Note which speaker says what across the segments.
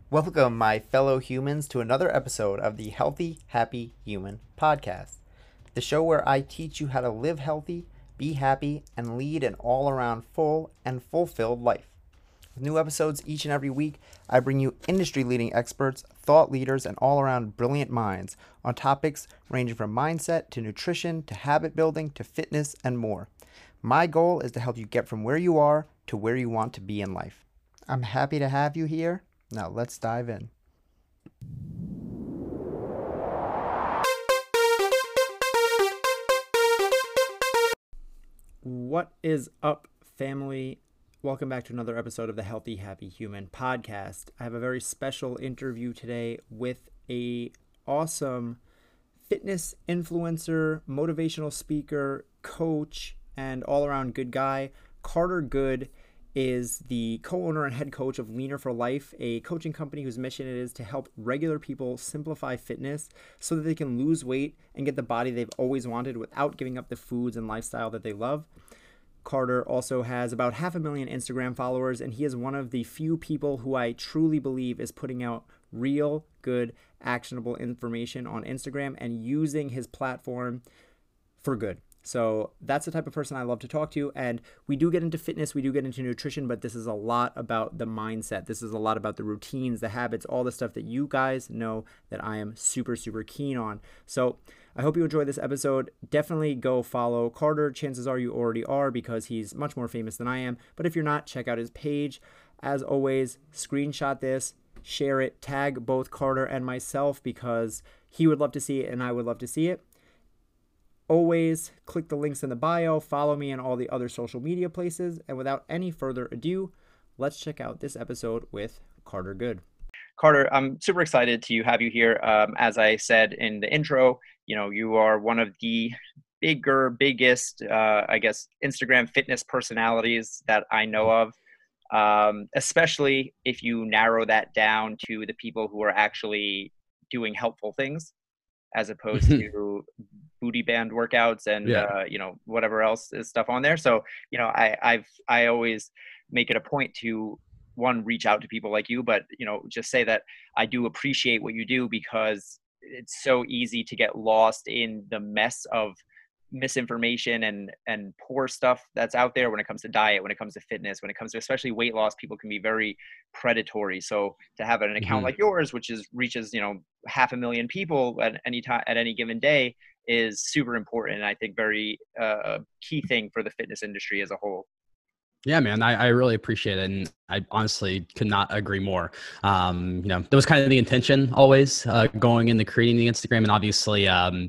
Speaker 1: Welcome, my fellow humans, to another episode of the Healthy, Happy Human podcast, the show where I teach you how to live healthy, be happy, and lead an all around full and fulfilled life. With new episodes each and every week, I bring you industry leading experts, thought leaders, and all around brilliant minds on topics ranging from mindset to nutrition to habit building to fitness and more. My goal is to help you get from where you are to where you want to be in life. I'm happy to have you here. Now let's dive in. What is up, family? Welcome back to another episode of the Healthy Happy Human podcast. I have a very special interview today with a awesome fitness influencer, motivational speaker, coach, and all-around good guy. Carter Good is the co-owner and head coach of Leaner for Life, a coaching company whose mission it is to help regular people simplify fitness so that they can lose weight and get the body they've always wanted without giving up the foods and lifestyle that they love. Carter also has about 500,000 Instagram followers, and he is one of the few people who I truly believe is putting out real, good, actionable information on Instagram and using his platform for good. So that's the type of person I love to talk to. And we do get into fitness, we do get into nutrition, but this is a lot about the mindset. This is a lot about the routines, the habits, all the stuff that you guys know that I am super, super keen on. So I hope you enjoyed this episode. Definitely go follow Carter. Chances are you already are because he's much more famous than I am. But if you're not, check out his page. As always, screenshot this, share it, tag both Carter and myself because he would love to see it and I would love to see it. Always click the links in the bio, follow me on all the other social media places, and without any further ado, let's check out this episode with Carter Good. Carter, I'm super excited to have you here. As I said in the intro, you are one of the biggest, Instagram fitness personalities that I know of, especially if you narrow that down to the people who are actually doing helpful things as opposed to booty band workouts and whatever else is stuff on there. So I always make it a point to reach out to people like you, but just say that I do appreciate what you do because it's so easy to get lost in the mess of misinformation and poor stuff that's out there when it comes to diet, when it comes to fitness, when it comes to especially weight loss. People can be very predatory. So to have an account like yours, which reaches 500,000 people at any time, at any given day, is super important, and I think very key thing for the fitness industry as a whole.
Speaker 2: Yeah, man, I really appreciate it. And I honestly could not agree more. That was kind of the intention always going into creating the Instagram. And obviously,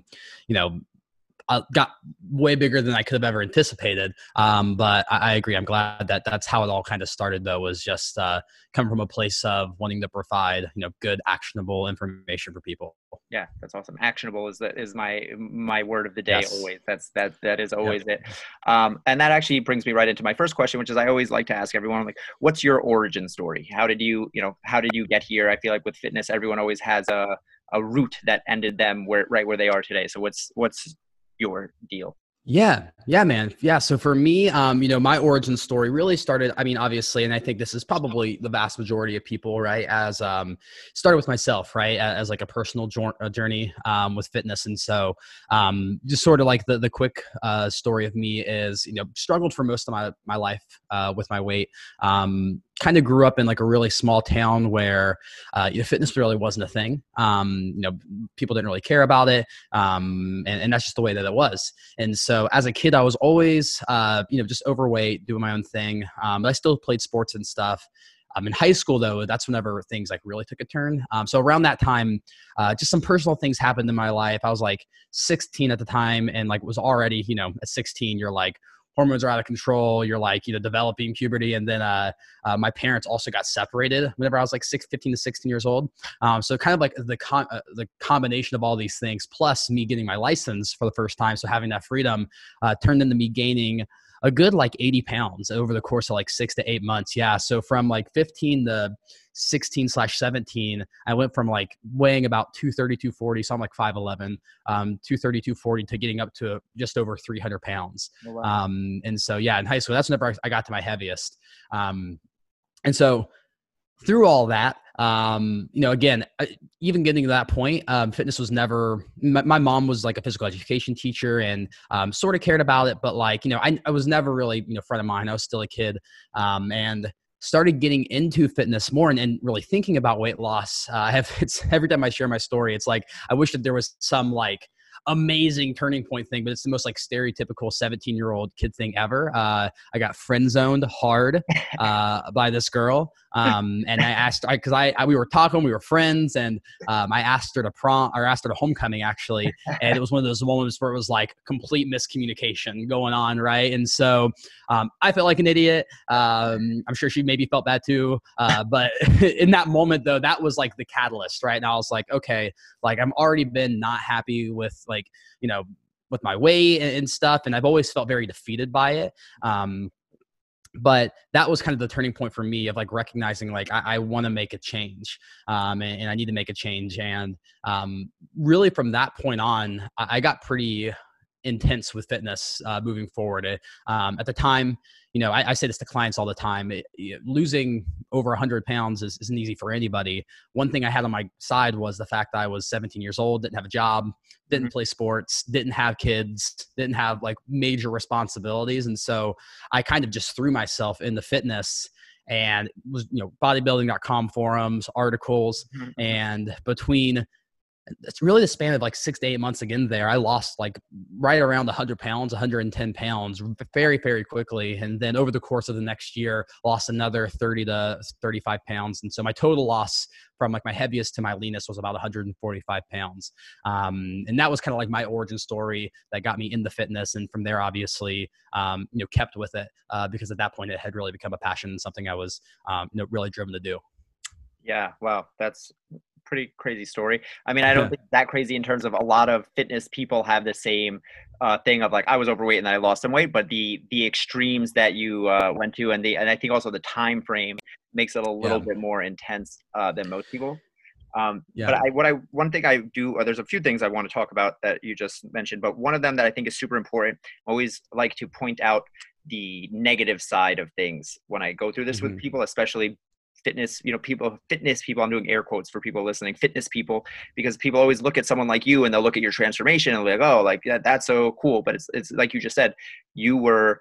Speaker 2: got way bigger than I could have ever anticipated. But I agree. I'm glad that that's how it all kind of started, though, was just coming from a place of wanting to provide, good, actionable information for people.
Speaker 1: Yeah, that's awesome. Actionable is my word of the day.
Speaker 2: Yes.
Speaker 1: Always. That is always it. And that actually brings me right into my first question, which is I always like to ask everyone, like, what's your origin story? How did you get here? I feel like with fitness, everyone always has a route that ended them right where they are today. So what's your deal?
Speaker 2: Yeah, man. Yeah. So for me, my origin story really started, obviously, and I think this is probably the vast majority of people, right? As started with myself, right? As like a personal journey with fitness. And so just sort of like the quick story of me is, struggled for most of my life with my weight. Kind of grew up in like a really small town where fitness really wasn't a thing. People didn't really care about it. And that's just the way that it was. And so as a kid, I was always, just overweight, doing my own thing. But I still played sports and stuff. In high school, though, that's whenever things like really took a turn. So around that time, just some personal things happened in my life. I was like 16 at the time and like was already, at 16, you're like, hormones are out of control. You're like, developing puberty. And then my parents also got separated whenever I was like 15 to 16 years old. So kind of like the combination of all these things, plus me getting my license for the first time. So having that freedom turned into me gaining a good like 80 pounds over the course of like 6 to 8 months. Yeah. So from like 15 to 16/17, I went from like weighing about 230, 240. So I'm like 5'11", 230, 240 to getting up to just over 300 pounds.
Speaker 1: Oh, wow.
Speaker 2: And so, yeah, in high school, that's whenever I got to my heaviest. And so through all that, again, even getting to that point, fitness was never, my mom was like a physical education teacher and sort of cared about it, but like, I was never really, front of mind. I was still a kid, and started getting into fitness more and really thinking about weight loss. It's every time I share my story, it's like, I wish that there was some like amazing turning point thing, but it's the most like stereotypical 17-year-old kid thing ever. I got friend zoned hard by this girl. And I asked, we were talking, we were friends, and I asked her to asked her to homecoming actually. And it was one of those moments where it was like complete miscommunication going on. Right. And so I felt like an idiot. I'm sure she maybe felt bad too. But in that moment though, that was like the catalyst, right? And I was like, okay, like I'm already been not happy with like, with my weight and stuff. And I've always felt very defeated by it. But that was kind of the turning point for me of like recognizing like I want to make a change, and I need to make a change. And really from that point on, I got pretty intense with fitness moving forward. At the time, I say this to clients all the time, losing over 100 pounds isn't easy for anybody. One thing I had on my side was the fact that I was 17 years old, didn't have a job, didn't play sports, didn't have kids, didn't have like major responsibilities. And so I kind of just threw myself into fitness and was, bodybuilding.com forums, articles, and between it's really the span of like 6 to 8 months again there, I lost like right around 100 pounds, 110 pounds very, very quickly. And then over the course of the next year, lost another 30 to 35 pounds. And so my total loss from like my heaviest to my leanest was about 145 pounds. And that was kind of like my origin story that got me into fitness. And from there, obviously, kept with it because at that point it had really become a passion and something I was, really driven to do.
Speaker 1: Yeah. Wow. That's pretty crazy story. I mean, I don't think that crazy in terms of a lot of fitness people have the same thing of like, I was overweight and then I lost some weight, but the extremes that you went to and I think also the time frame makes it a little bit more intense than most people. But one thing I do, or there's a few things I want to talk about that you just mentioned, but one of them that I think is super important, I always like to point out the negative side of things when I go through this with people, especially fitness people, I'm doing air quotes for people listening, fitness people, because people always look at someone like you and they'll look at your transformation and they're like, oh, like that's so cool. But it's like you just said, you were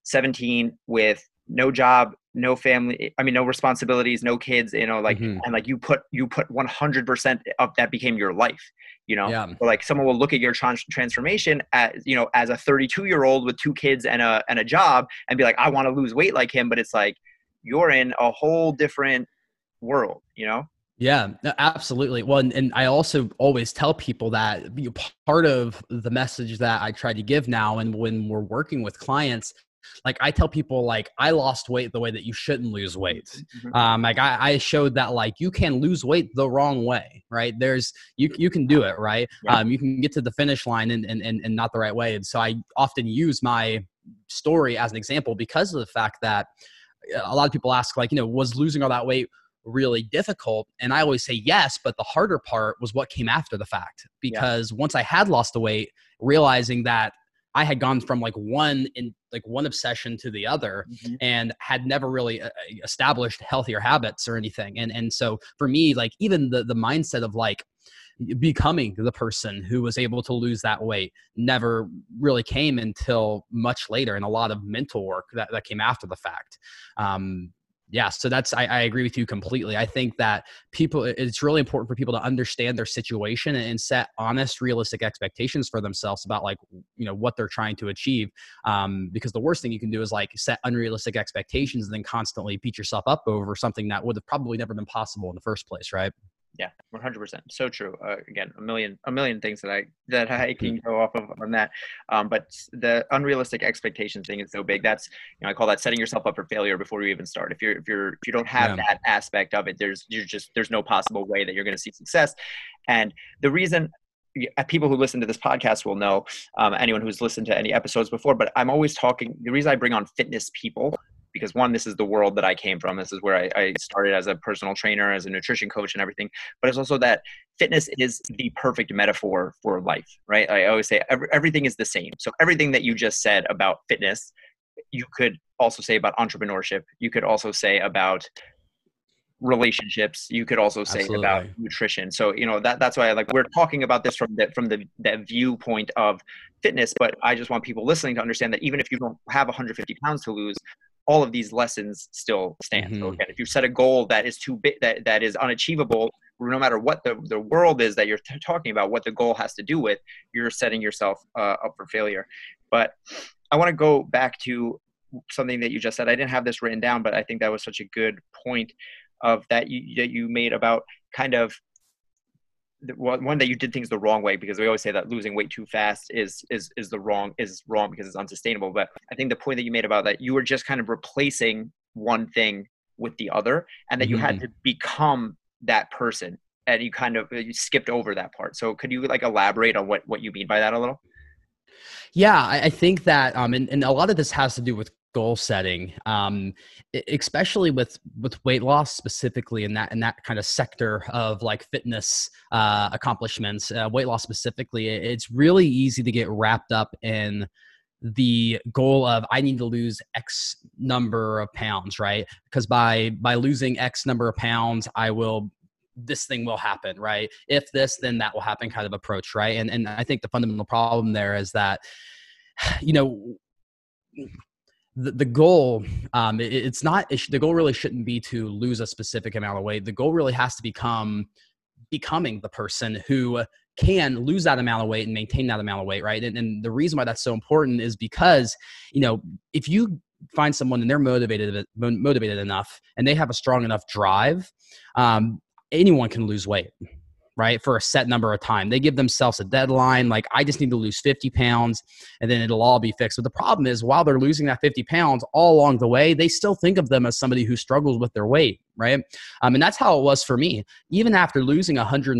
Speaker 1: 17 with no job, no family, no responsibilities, no kids, and like you put 100% of that became your life, So like someone will look at your transformation as, as a 32-year-old with 2 kids and a job and be like, I want to lose weight like him. But it's like, you're in a whole different world,
Speaker 2: Yeah, absolutely. Well, and I also always tell people that part of the message that I try to give now, and when we're working with clients, like I tell people like I lost weight the way that you shouldn't lose weight. Like I showed that like you can lose weight the wrong way, right? You can do it, right? Yeah. You can get to the finish line and not the right way. And so I often use my story as an example because of the fact that a lot of people ask like, was losing all that weight really difficult? And I always say yes, but the harder part was what came after the fact, because once I had lost the weight, realizing that I had gone from like one obsession to the other and had never really established healthier habits or anything. And so for me, like even the mindset of like becoming the person who was able to lose that weight never really came until much later, and a lot of mental work that came after the fact. So I agree with you completely. I think that it's really important for people to understand their situation and set honest, realistic expectations for themselves about like, what they're trying to achieve. Because the worst thing you can do is like set unrealistic expectations and then constantly beat yourself up over something that would have probably never been possible in the first place. Right.
Speaker 1: Yeah, 100%. So true. Again, a million things that I can go off of on that. But the unrealistic expectations thing is so big. That's, I call that setting yourself up for failure before you even start. If you don't have that aspect of it, there's no possible way that you're going to see success. And the reason people who listen to this podcast will know, anyone who's listened to any episodes before, but I'm always talking, the reason I bring on fitness people, because one, this is the world that I came from. This is where I started as a personal trainer, as a nutrition coach and everything. But it's also that fitness is the perfect metaphor for life, right? I always say everything is the same. So everything that you just said about fitness, you could also say about entrepreneurship. You could also say about relationships. You could also say it about
Speaker 2: Absolutely.
Speaker 1: nutrition. So, that's why we're talking about this from that viewpoint of fitness, but I just want people listening to understand that even if you don't have 150 pounds to lose, all of these lessons still stand. So
Speaker 2: Hmm.
Speaker 1: again, if you set a goal that is too big, that is unachievable, no matter what the world is that you're talking about, what the goal has to do with, you're setting yourself up for failure. But I want to go back to something that you just said. I didn't have this written down, but I think that was such a good point of that you made about kind of one that you did things the wrong way, because we always say that losing weight too fast is wrong because it's unsustainable. But I think the point that you made about that you were just kind of replacing one thing with the other, and that you had
Speaker 2: Hmm.
Speaker 1: to become that person, and you skipped over that part. So could you elaborate on what you mean by that a little?
Speaker 2: Yeah, I think that, and a lot of this has to do with goal setting, especially with weight loss specifically in that kind of sector of like fitness accomplishments, weight loss specifically. It's really easy to get wrapped up in the goal of I need to lose X number of pounds, right? Because by losing X number of pounds, this thing will happen, right? If this, then that will happen kind of approach, right? And I think the fundamental problem there is that, you know, the goal, it's not, the goal really shouldn't be to lose a specific amount of weight. The goal really has to becoming the person who can lose that amount of weight and maintain that amount of weight, right? And the reason why that's so important is because, if you find someone and they're motivated enough and they have a strong enough drive, um, anyone can lose weight, right? For a set number of time. They give themselves a deadline, like I just need to lose 50 pounds and then it'll all be fixed. But the problem is while they're losing that 50 pounds all along the way, they still think of them as somebody who struggles with their weight, right? And that's how it was for me. Even after losing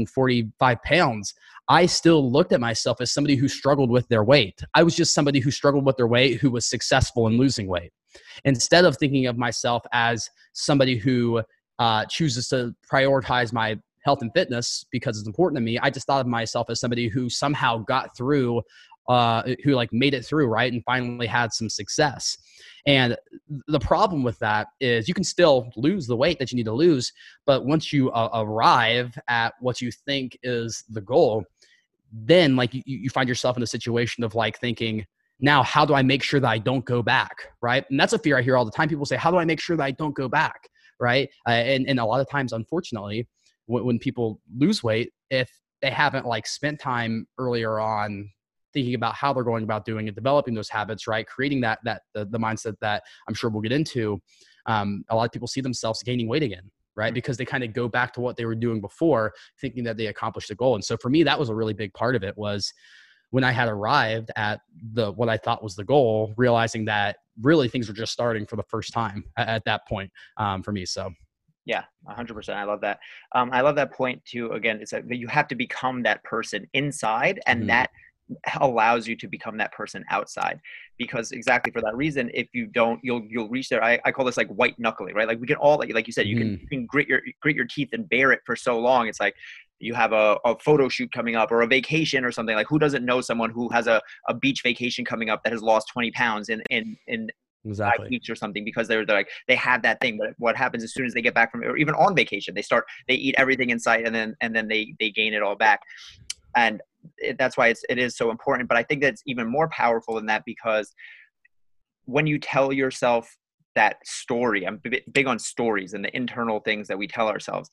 Speaker 2: 145 pounds, I still looked at myself as somebody who struggled with their weight. I was just somebody who struggled with their weight, who was successful in losing weight. Instead of thinking of myself as somebody who chooses to prioritize my health and fitness because it's important to me, I just thought of myself as somebody who somehow got through, who like made it through, right? And finally had some success. And the problem with that is you can still lose the weight that you need to lose, but once you arrive at what you think is the goal, then like you find yourself in a situation of like thinking, now how do I make sure that I don't go back, right? And that's a fear I hear all the time. People say, how do I make sure that I don't go back, right? And a lot of times, unfortunately, when people lose weight, if they haven't like spent time earlier on thinking about how they're going about doing it, developing those habits, right, creating the mindset that I'm sure we'll get into, a lot of people see themselves gaining weight again, right? Because they kind of go back to what they were doing before, thinking that they accomplished the goal. And so for me, that was a really big part of it, was when I had arrived at what I thought was the goal, realizing that really things were just starting for the first time at that point, for me. So
Speaker 1: Yeah, 100%. I love that. I love that point too. Again, it's that you have to become that person inside, and
Speaker 2: mhm,
Speaker 1: that allows you to become that person outside. Because exactly for that reason, if you don't, you'll reach there. I call this like white knuckling, right? Like we can all, like you said,
Speaker 2: mhm,
Speaker 1: you can grit your teeth and bear it for so long. It's like you have a photo shoot coming up or a vacation or something. Like who doesn't know someone who has a beach vacation coming up that has lost 20 pounds in 5
Speaker 2: exactly.
Speaker 1: weeks or something, because they're like they have that thing. But what happens as soon as they get back from, or even on vacation, they eat everything in sight, and then they gain it all back. And that's why it is so important. But I think that's even more powerful than that, because when you tell yourself that story, I'm big on stories and the internal things that we tell ourselves.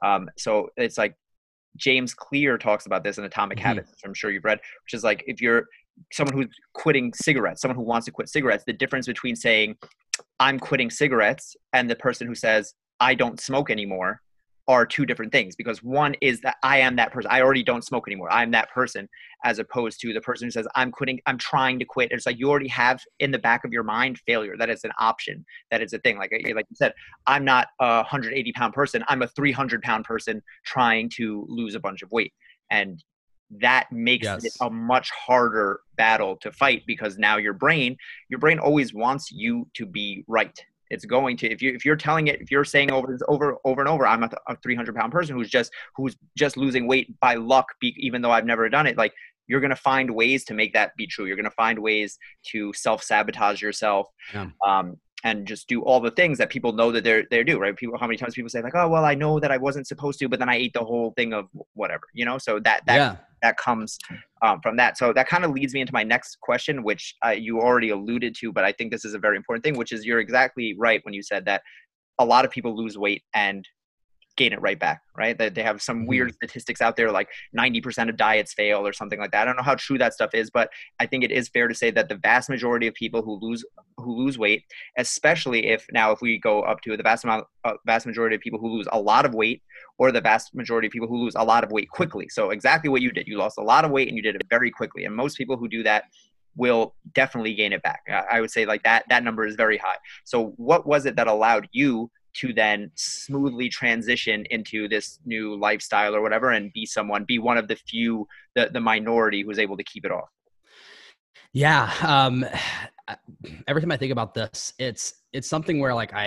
Speaker 1: So it's like James Clear talks about this in Atomic
Speaker 2: Mhm,
Speaker 1: Habits, which I'm sure you've read, which is like if you're someone who's quitting cigarettes, someone who wants to quit cigarettes, the difference between saying I'm quitting cigarettes and the person who says I don't smoke anymore are two different things. Because one is that I am that person. I already don't smoke anymore. I'm that person, as opposed to the person who says I'm quitting, I'm trying to quit. It's like you already have in the back of your mind failure, that it's an option, that it's a thing. Like you said, I'm not a 180-pound person. I'm a 300-pound person trying to lose a bunch of weight. And that makes it
Speaker 2: yes.
Speaker 1: a much harder battle to fight, because now your brain always wants you to be right. It's going to, if you're telling it, if you're saying over and over, I'm a 300-pound person who's just losing weight by luck, even though I've never done it, like you're going to find ways to make that be true. You're going to find ways to self-sabotage yourself.
Speaker 2: Yeah.
Speaker 1: and just do all the things that people know that they're do, right? People, how many times people say like, oh, well, I know that I wasn't supposed to, but then I ate the whole thing of whatever, you know? So
Speaker 2: Yeah.
Speaker 1: that comes from that. So that kind of leads me into my next question, which you already alluded to, but I think this is a very important thing, which is you're exactly right when you said that a lot of people lose weight and gain it right back, right? That they have some
Speaker 2: Mhm.
Speaker 1: weird statistics out there, like 90% of diets fail or something like that. I don't know how true that stuff is, but I think it is fair to say that the vast majority of people who lose weight, especially if we go up to the vast majority of people who lose a lot of weight, or the vast majority of people who lose a lot of weight quickly. So exactly what you did, you lost a lot of weight and you did it very quickly. And most people who do that will definitely gain it back. I would say like that number is very high. So what was it that allowed you to then smoothly transition into this new lifestyle or whatever, and be one of the few, the minority who's able to keep it off?
Speaker 2: Yeah. Every time I think about this, it's something where like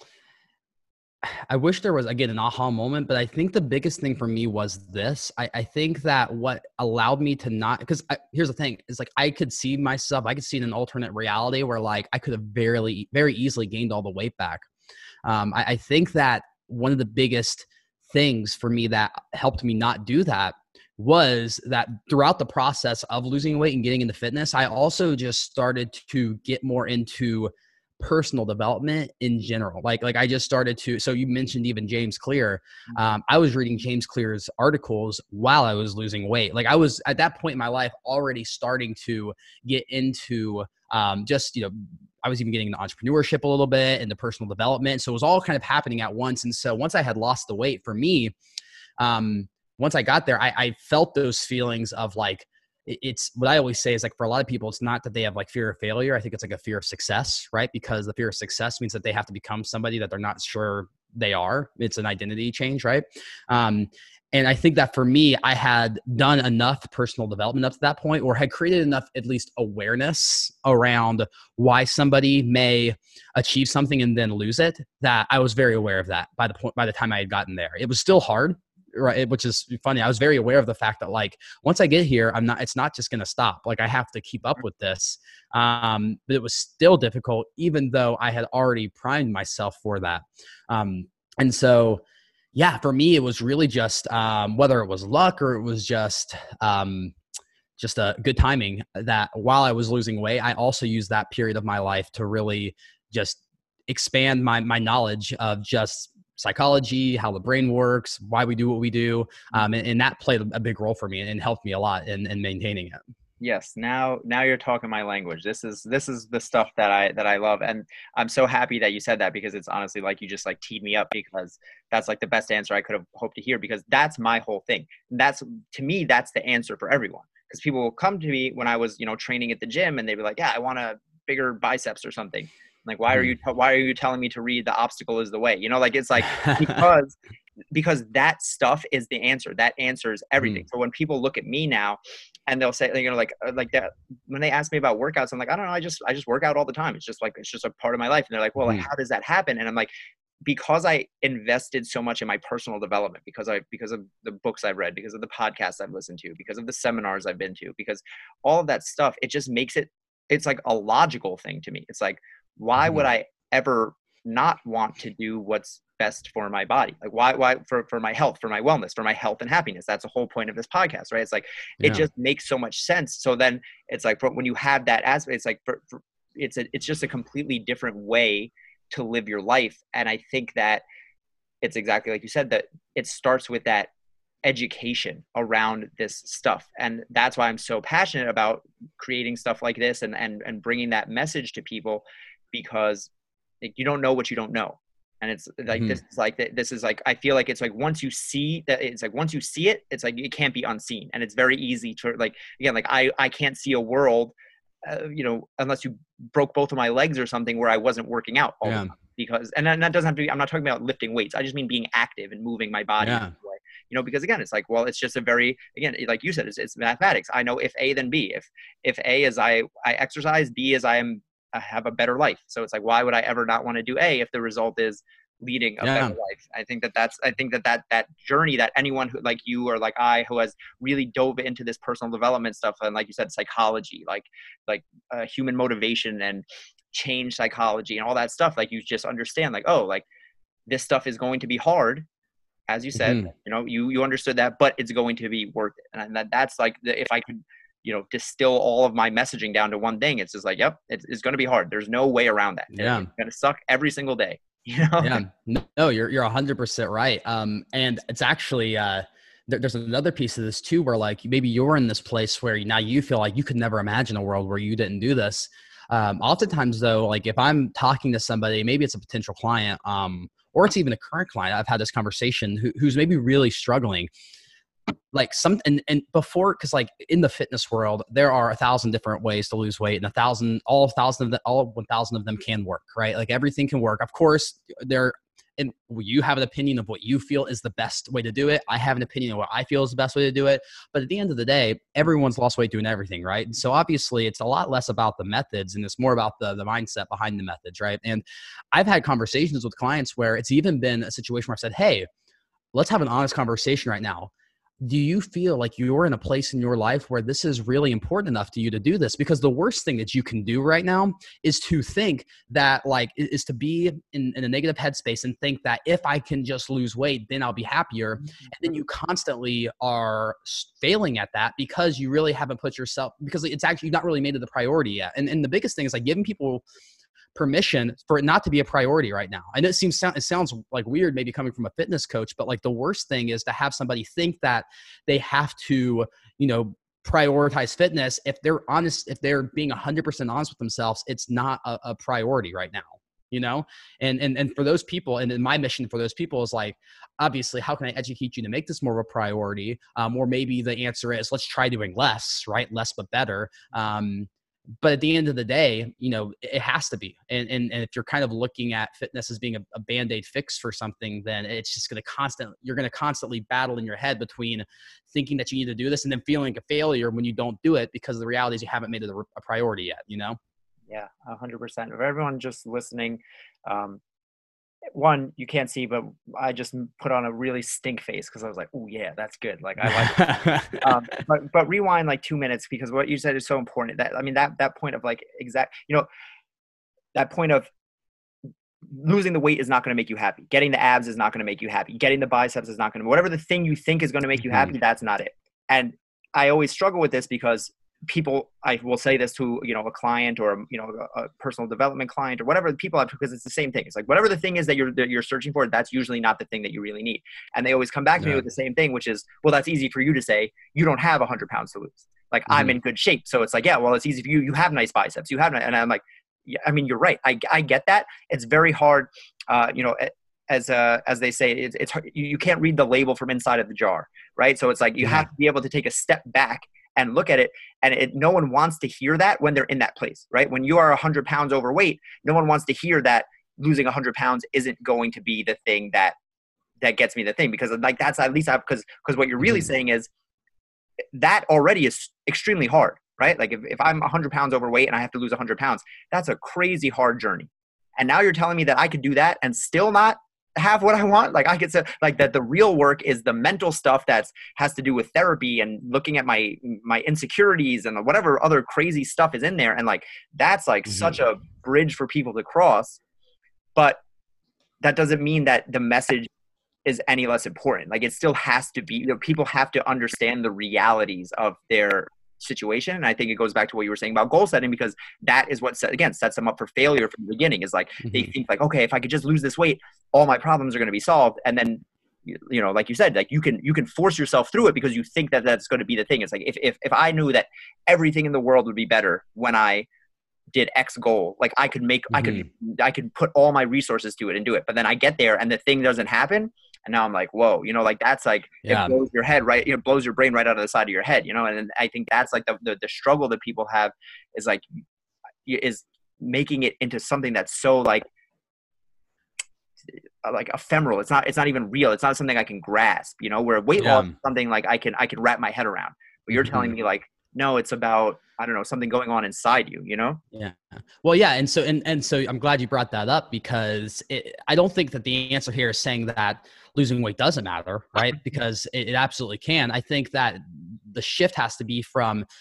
Speaker 2: I wish there was, again, an aha moment, but I think the biggest thing for me was this. I think that what allowed me to not, because here's the thing, is like I could see myself, I could see in an alternate reality where like I could have very easily gained all the weight back. I think that one of the biggest things for me that helped me not do that was that throughout the process of losing weight and getting into fitness, I also just started to get more into personal development in general. Like I just started to, so you mentioned even James Clear. I was reading James Clear's articles while I was losing weight. Like I was at that point in my life already starting to get into just, you know, I was even getting into entrepreneurship a little bit and the personal development. So it was all kind of happening at once. And so once I had lost the weight, for me, once I got there, I felt those feelings of like, it's what I always say is like, for a lot of people, it's not that they have like fear of failure. I think it's like a fear of success, right? Because the fear of success means that they have to become somebody that they're not sure they are. It's an identity change, right? And I think that for me, I had done enough personal development up to that point, or had created enough, at least awareness around why somebody may achieve something and then lose it, that I was very aware of that by the time I had gotten there. It was still hard, right? Which is funny. I was very aware of the fact that like, once I get here, it's not just going to stop. Like I have to keep up with this. But it was still difficult, even though I had already primed myself for that. And so, yeah, for me, it was really just, whether it was luck or it was just a good timing, that while I was losing weight, I also used that period of my life to really just expand my knowledge of just psychology, how the brain works, why we do what we do. And that played a big role for me and helped me a lot in maintaining it.
Speaker 1: Yes, now you're talking my language. This is the stuff that I love, and I'm so happy that you said that, because it's honestly like you just like teed me up, because that's like the best answer I could have hoped to hear, because that's my whole thing. That's, to me, that's the answer for everyone. Because people will come to me when I was, training at the gym, and they'd be like, "Yeah, I want a bigger biceps or something." I'm like, why are you telling me to read "The Obstacle Is the Way"? Like it's like, because that stuff is the answer. That answers everything. So when people look at me now and they'll say, like that, when they ask me about workouts, I'm like, I don't know. I just work out all the time. It's just a part of my life. And they're like, well, like, how does that happen? And I'm like, because I invested so much in my personal development, because of the books I've read, because of the podcasts I've listened to, because of the seminars I've been to, because all of that stuff, it just makes it's like a logical thing to me. It's like, why would I ever not want to do what's best for my body? Like why for my health, for my wellness, for my health and happiness. That's the whole point of this podcast, right? It's like, it just makes so much sense. So then it's like, when you have that aspect, it's like it's just a completely different way to live your life. And I think that it's exactly like you said, that it starts with that education around this stuff. And that's why I'm so passionate about creating stuff like this, and bringing that message to people, because like, you don't know what you don't know. And it's like, this is like, I feel like it's like, once you see that, it's like, once you see it, it's like, it can't be unseen. And it's very easy to, like, again, like I can't see a world, unless you broke both of my legs or something, where I wasn't working out all the time. Because, and that doesn't have to be, I'm not talking about lifting weights. I just mean being active and moving my body. Because again, it's like, well, it's just again, like you said, it's mathematics. I know if A, then B. If A is I exercise, B is I have a better life. So it's like, why would I ever not want to do A if the result is leading a better life? I think that journey, that anyone who, like you or like I, who has really dove into this personal development stuff, and like you said, psychology, like human motivation, and
Speaker 3: change psychology and all that stuff. Like you just understand like, oh, like this stuff is going to be hard, as you said, you know, you understood that, but it's going to be worth it. And that's like, if I could, you know, distill all of my messaging down to one thing, it's just like, yep, it's going to be hard. There's no way around that.
Speaker 2: Yeah.
Speaker 3: It's going to suck every single day, you know?
Speaker 2: Yeah, no, you're 100% right. And it's actually, there's another piece of this too, where like maybe you're in this place where now you feel like you could never imagine a world where you didn't do this. Oftentimes though, like if I'm talking to somebody, maybe it's a potential client, or it's even a current client, I've had this conversation who's maybe really struggling, like and before, cause like in the fitness world, there are 1,000 different ways to lose weight, and all 1,000 of them can work, right? Like everything can work. Of course, and you have an opinion of what you feel is the best way to do it. I have an opinion of what I feel is the best way to do it. But at the end of the day, everyone's lost weight doing everything, right? And so obviously it's a lot less about the methods and it's more about the mindset behind the methods, right? And I've had conversations with clients where it's even been a situation where I said, hey, let's have an honest conversation right now. Do you feel like you're in a place in your life where this is really important enough to you to do this? Because the worst thing that you can do right now is to think that is to be in a negative headspace and think that if I can just lose weight, then I'll be happier. And then you constantly are failing at that because you really haven't put yourself, because it's actually not really made it the priority yet. And the biggest thing is like giving people permission for it not to be a priority right now. I know it sounds like weird maybe coming from a fitness coach, but like the worst thing is to have somebody think that they have to, you know, prioritize fitness. If they're honest, if they're being 100% honest with themselves, it's not a priority right now, you know? And for those people, and then my mission for those people is like, obviously, how can I educate you to make this more of a priority? Or maybe the answer is let's try doing less, right? Less, but better. But at the end of the day, you know, it has to be. And if you're kind of looking at fitness as being a Band-Aid fix for something, then it's just you're going to constantly battle in your head between thinking that you need to do this and then feeling a failure when you don't do it, because the reality is you haven't made it a priority yet, you know?
Speaker 3: Yeah, 100%. For everyone just listening, one, you can't see, but I just put on a really stink face because I was like, oh yeah, that's good. Like I like but rewind like 2 minutes, because what you said is so important. That, I mean, that point of like you know, that point of losing the weight is not going to make you happy. Getting the abs is not going to make you happy. Getting the biceps is not going to, whatever the thing you think is going to make you happy, that's not it. And I always struggle with this because people, I will say this to, you know, a client or, you know, a personal development client or whatever the people have, because it's the same thing. It's like, whatever the thing is that you're searching for, that's usually not the thing that you really need. And they always come back to me with the same thing, which is, well, that's easy for you to say. You don't have 100 pounds to lose. Like I'm in good shape. So it's like, yeah, well, it's easy for you. You have nice biceps. You have, and I'm like, yeah, I mean, you're right. I get that. It's very hard. You know, as they say, it's hard. You can't read the label from inside of the jar. Right. So it's like, you have to be able to take a step back and look at it. And no one wants to hear that when they're in that place, right? When you are 100 pounds overweight, no one wants to hear that losing 100 pounds isn't going to be the thing that gets me the thing. Because like, that's at least because what you're really saying is that already is extremely hard, right? Like if I'm 100 pounds overweight and I have to lose 100 pounds, that's a crazy hard journey. And now you're telling me that I could do that and still not have what I want. Like I could say like that the real work is the mental stuff that has to do with therapy and looking at my insecurities and whatever other crazy stuff is in there. And like, that's like such a bridge for people to cross, but that doesn't mean that the message is any less important. Like it still has to be, you know, people have to understand the realities of their situation. And I think it goes back to what you were saying about goal setting, because that is what sets them up for failure from the beginning. Is like they think like, okay, if I could just lose this weight, all my problems are going to be solved. And then, you know, like you said, like you can force yourself through it because you think that that's going to be the thing. It's like if I knew that everything in the world would be better when I did X goal, like I could make I could put all my resources to it and do it. But then I get there and the thing doesn't happen. And now I'm like, whoa, you know, like that's like, it blows your head, right? It blows your brain right out of the side of your head, you know? And I think that's like the struggle that people have is like, is making it into something that's so like ephemeral. It's not even real. It's not something I can grasp, you know, where weight loss is something like I can wrap my head around. But you're telling me like, no, it's about, I don't know, something going on inside you, you know?
Speaker 2: Yeah. Well, yeah. And so I'm glad you brought that up, because I don't think that the answer here is saying that losing weight doesn't matter, right? Because it absolutely can. I think that the shift has to be from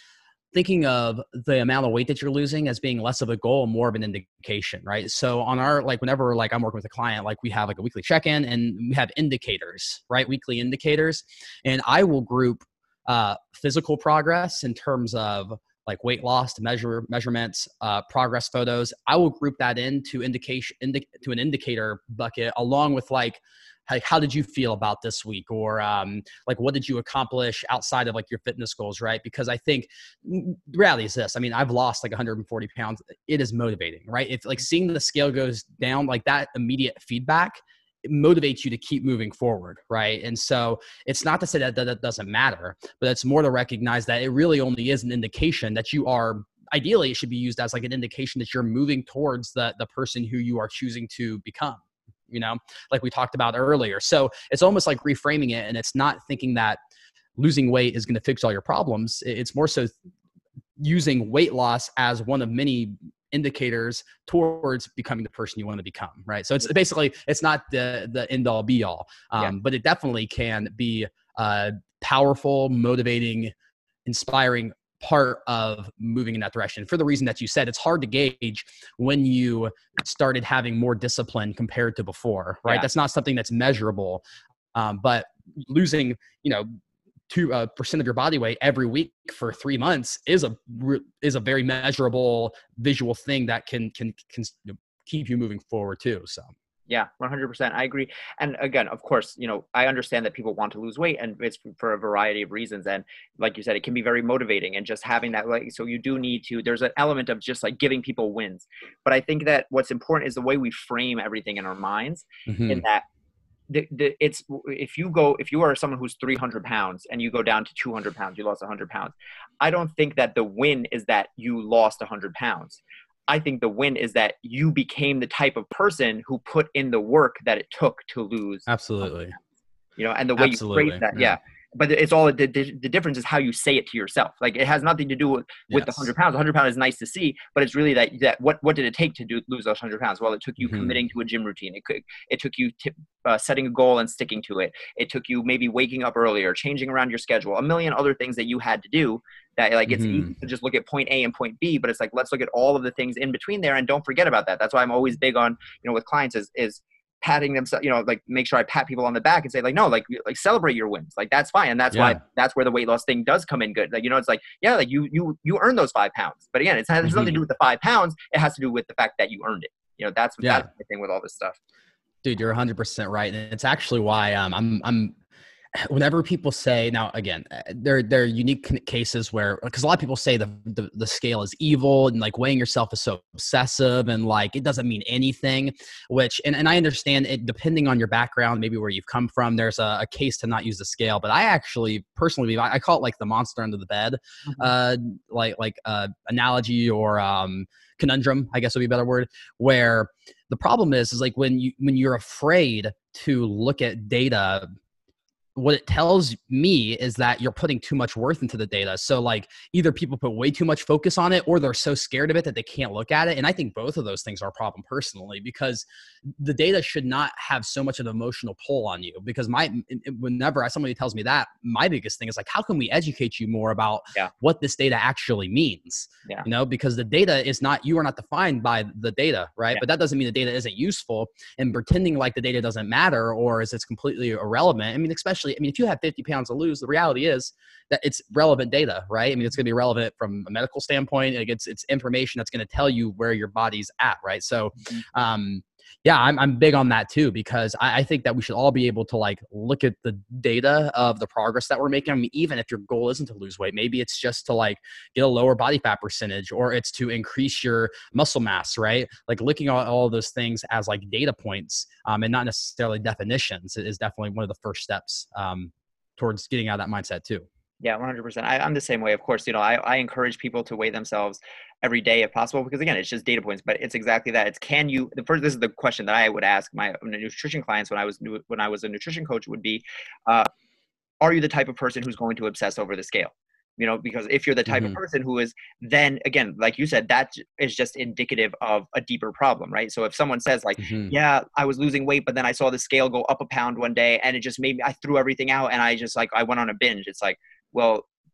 Speaker 2: thinking of the amount of weight that you're losing as being less of a goal, more of an indication, right? So on our, like, whenever like I'm working with a client, like we have like a weekly check-in and we have indicators, right? Weekly indicators. And I will group physical progress in terms of like weight loss to measurements, progress photos. I will group that into to an indicator bucket, along with like how did you feel about this week, or like what did you accomplish outside of like your fitness goals, right? Because I think the reality is this. I mean, I've lost like 140 pounds. It is motivating, right? If like seeing the scale goes down, like that immediate feedback, it motivates you to keep moving forward, right? And so it's not to say that that doesn't matter, but it's more to recognize that it really only is an indication that you are, ideally it should be used as like an indication that you're moving towards the person who you are choosing to become, you know, like we talked about earlier. So it's almost like reframing it, and it's not thinking that losing weight is going to fix all your problems. It's more so using weight loss as one of many indicators towards becoming the person you want to become, right? So it's basically, it's not the end all be all, but it definitely can be a powerful, motivating, inspiring part of moving in that direction. For the reason that you said, it's hard to gauge when you started having more discipline compared to before, right? That's not something that's measurable, but losing, 2% of your body weight every week for 3 months is a very measurable visual thing that can keep you moving forward too. So.
Speaker 3: Yeah, 100%. I agree. And again, of course, I understand that people want to lose weight, and it's for a variety of reasons. And like you said, it can be very motivating, and just having that, like, so you do need to, there's an element of just like giving people wins. But I think that what's important is the way we frame everything in our minds, in that if you are someone who's 300 pounds and you go down to 200 pounds, you lost 100 pounds. I don't think that the win is that you lost 100 pounds. I think the win is that you became the type of person who put in the work that it took to lose.
Speaker 2: Absolutely.
Speaker 3: And the way you phrase that. Yeah. But it's all the difference is how you say it to yourself. Like, it has nothing to do with the 100 pounds. 100 pounds is nice to see, but it's really that what did it take to lose those 100 pounds? Well, it took you committing to a gym routine. It took you setting a goal and sticking to it. It took you maybe waking up earlier, changing around your schedule, a million other things that you had to do. That, like, it's easy to just look at point A and point B, but it's like, let's look at all of the things in between there, and don't forget about that. That's why I'm always big on, with clients is patting themselves, like, make sure I pat people on the back and say, like, no, like celebrate your wins. Like, that's fine. And that's why, that's where the weight loss thing does come in good. Like, it's like, yeah, like you earned those 5 pounds, but again, it has nothing to do with the 5 pounds. It has to do with the fact that you earned it. That's the thing with all this stuff.
Speaker 2: Dude, you're 100% right. And it's actually why I'm whenever people say, now again, there are unique cases where, because a lot of people say the scale is evil, and like weighing yourself is so obsessive, and like it doesn't mean anything, which, and I understand it, depending on your background, maybe where you've come from, there's a case to not use the scale. But I actually personally believe, I call it like the monster under the bed, analogy, or conundrum, I guess would be a better word, where the problem is like when you're afraid to look at data, what it tells me is that you're putting too much worth into the data. So like, either people put way too much focus on it, or they're so scared of it that they can't look at it. And I think both of those things are a problem personally, because the data should not have so much of an emotional pull on you. Because whenever somebody tells me that, my biggest thing is like, how can we educate you more about what this data actually means? Because the data is not, you are not defined by the data, right? But that doesn't mean the data isn't useful, and pretending like the data doesn't matter or is it's completely irrelevant. I mean, if you have 50 pounds to lose, the reality is that it's relevant data, right? I mean, it's going to be relevant from a medical standpoint. Like, it's information that's going to tell you where your body's at, right? So, I'm big on that too, because I think that we should all be able to like look at the data of the progress that we're making. I mean, even if your goal isn't to lose weight, maybe it's just to like get a lower body fat percentage, or it's to increase your muscle mass, right? Like, looking at all of those things as like data points, and not necessarily definitions, is definitely one of the first steps towards getting out of that mindset too.
Speaker 3: Yeah, 100%. I'm the same way. Of course, I encourage people to weigh themselves every day if possible, because again, it's just data points, but it's exactly that. It's, this is the question that I would ask my nutrition clients when I was a nutrition coach would be, are you the type of person who's going to obsess over the scale? Because if you're the type of person who is, then again, like you said, that is just indicative of a deeper problem, right? So if someone says like, yeah, I was losing weight, but then I saw the scale go up a pound one day, and it just made me, I threw everything out, and I just like, I went on a binge. It's like, well,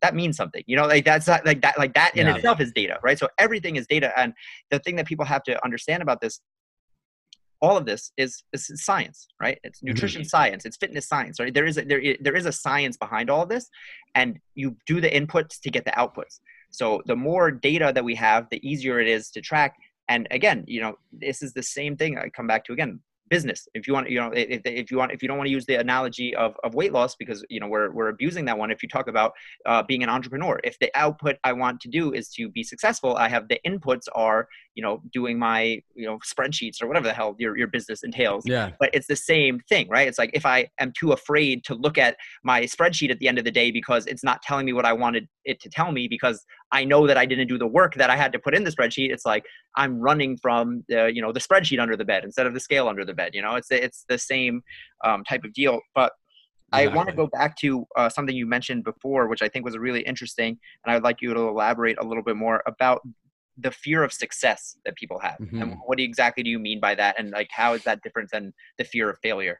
Speaker 3: that means something, like that's not like that in
Speaker 2: Yeah.
Speaker 3: itself is data, right? So everything is data. And the thing that people have to understand about this, all of this is science, right? It's nutrition science, it's fitness science, right? There is a science behind all of this, and you do the inputs to get the outputs. So the more data that we have, the easier it is to track. And again, this is the same thing I come back to again. Business. If you want, if you don't want to use the analogy of weight loss, because we're abusing that one. If you talk about being an entrepreneur, if the output I want to do is to be successful, I have the inputs are doing my spreadsheets or whatever the hell your business entails.
Speaker 2: Yeah.
Speaker 3: But it's the same thing, right? It's like if I am too afraid to look at my spreadsheet at the end of the day because it's not telling me what I wanted it to tell me, because I know that I didn't do the work that I had to put in the spreadsheet. It's like I'm running from the spreadsheet under the bed instead of the scale under the bed. It's the same type of deal. But I want to go back to something you mentioned before, which I think was really interesting, and I would like you to elaborate a little bit more about the fear of success that people have. And what exactly do you mean by that? And like, how is that different than the fear of failure?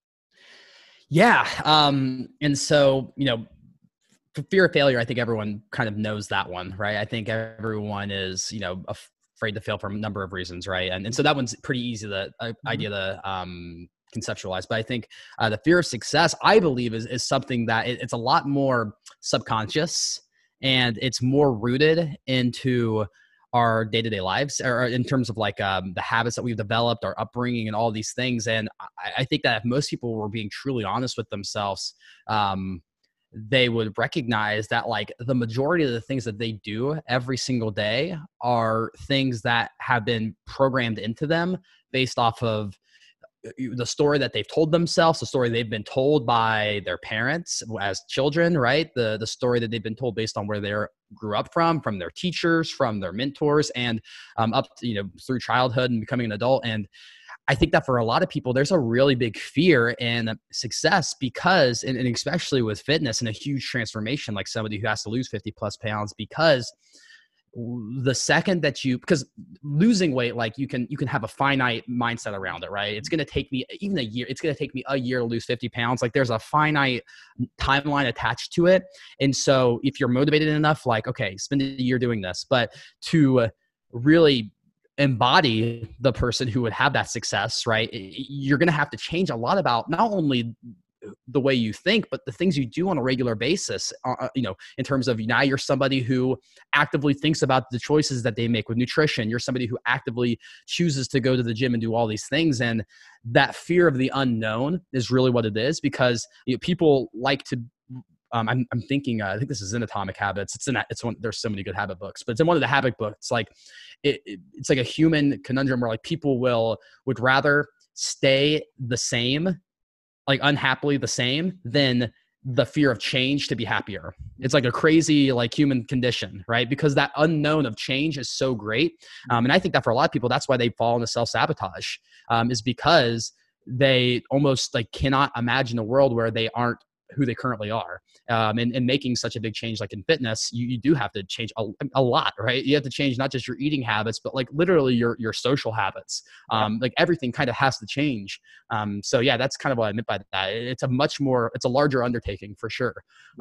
Speaker 2: Yeah. And so, for fear of failure, I think everyone kind of knows that one, right? I think everyone is, afraid to fail for a number of reasons, right? And so that one's pretty easy, the idea to conceptualize. But I think the fear of success, I believe, is something that it's a lot more subconscious, and it's more rooted into our day-to-day lives, or in terms of like the habits that we've developed, our upbringing, and all these things. And I think that if most people were being truly honest with themselves, they would recognize that like the majority of the things that they do every single day are things that have been programmed into them based off of the story that they've told themselves, the story they've been told by their parents as children, right? The story that they've been told based on where they grew up from their teachers, from their mentors, and up to, through childhood and becoming an adult. And I think that for a lot of people, there's a really big fear in success because, and especially with fitness and a huge transformation, like somebody who has to lose 50 plus pounds, because the second that because losing weight, like you can have a finite mindset around it, right? It's going to take me even a year. It's going to take me a year to lose 50 pounds. Like there's a finite timeline attached to it. And so if you're motivated enough, like, okay, spend a year doing this, but to really embody the person who would have that success, right? You're going to have to change a lot about not only the way you think, but the things you do on a regular basis, in terms of now you're somebody who actively thinks about the choices that they make with nutrition. You're somebody who actively chooses to go to the gym and do all these things. And that fear of the unknown is really what it is, because people like to, I'm thinking, I think this is in Atomic Habits. It's one, there's so many good habit books, but it's in one of the habit books. Like it's like a human conundrum where like people would rather stay the same, like unhappily the same, than the fear of change to be happier. It's like a crazy like human condition, right? Because that unknown of change is so great. And I think that for a lot of people, that's why they fall into self-sabotage, is because they almost like cannot imagine a world where they aren't who they currently are. And making such a big change, like in fitness, you do have to change a lot, right? You have to change not just your eating habits, but like literally your social habits. Like everything kind of has to change. So yeah, that's kind of what I meant by that. It's a larger undertaking for sure.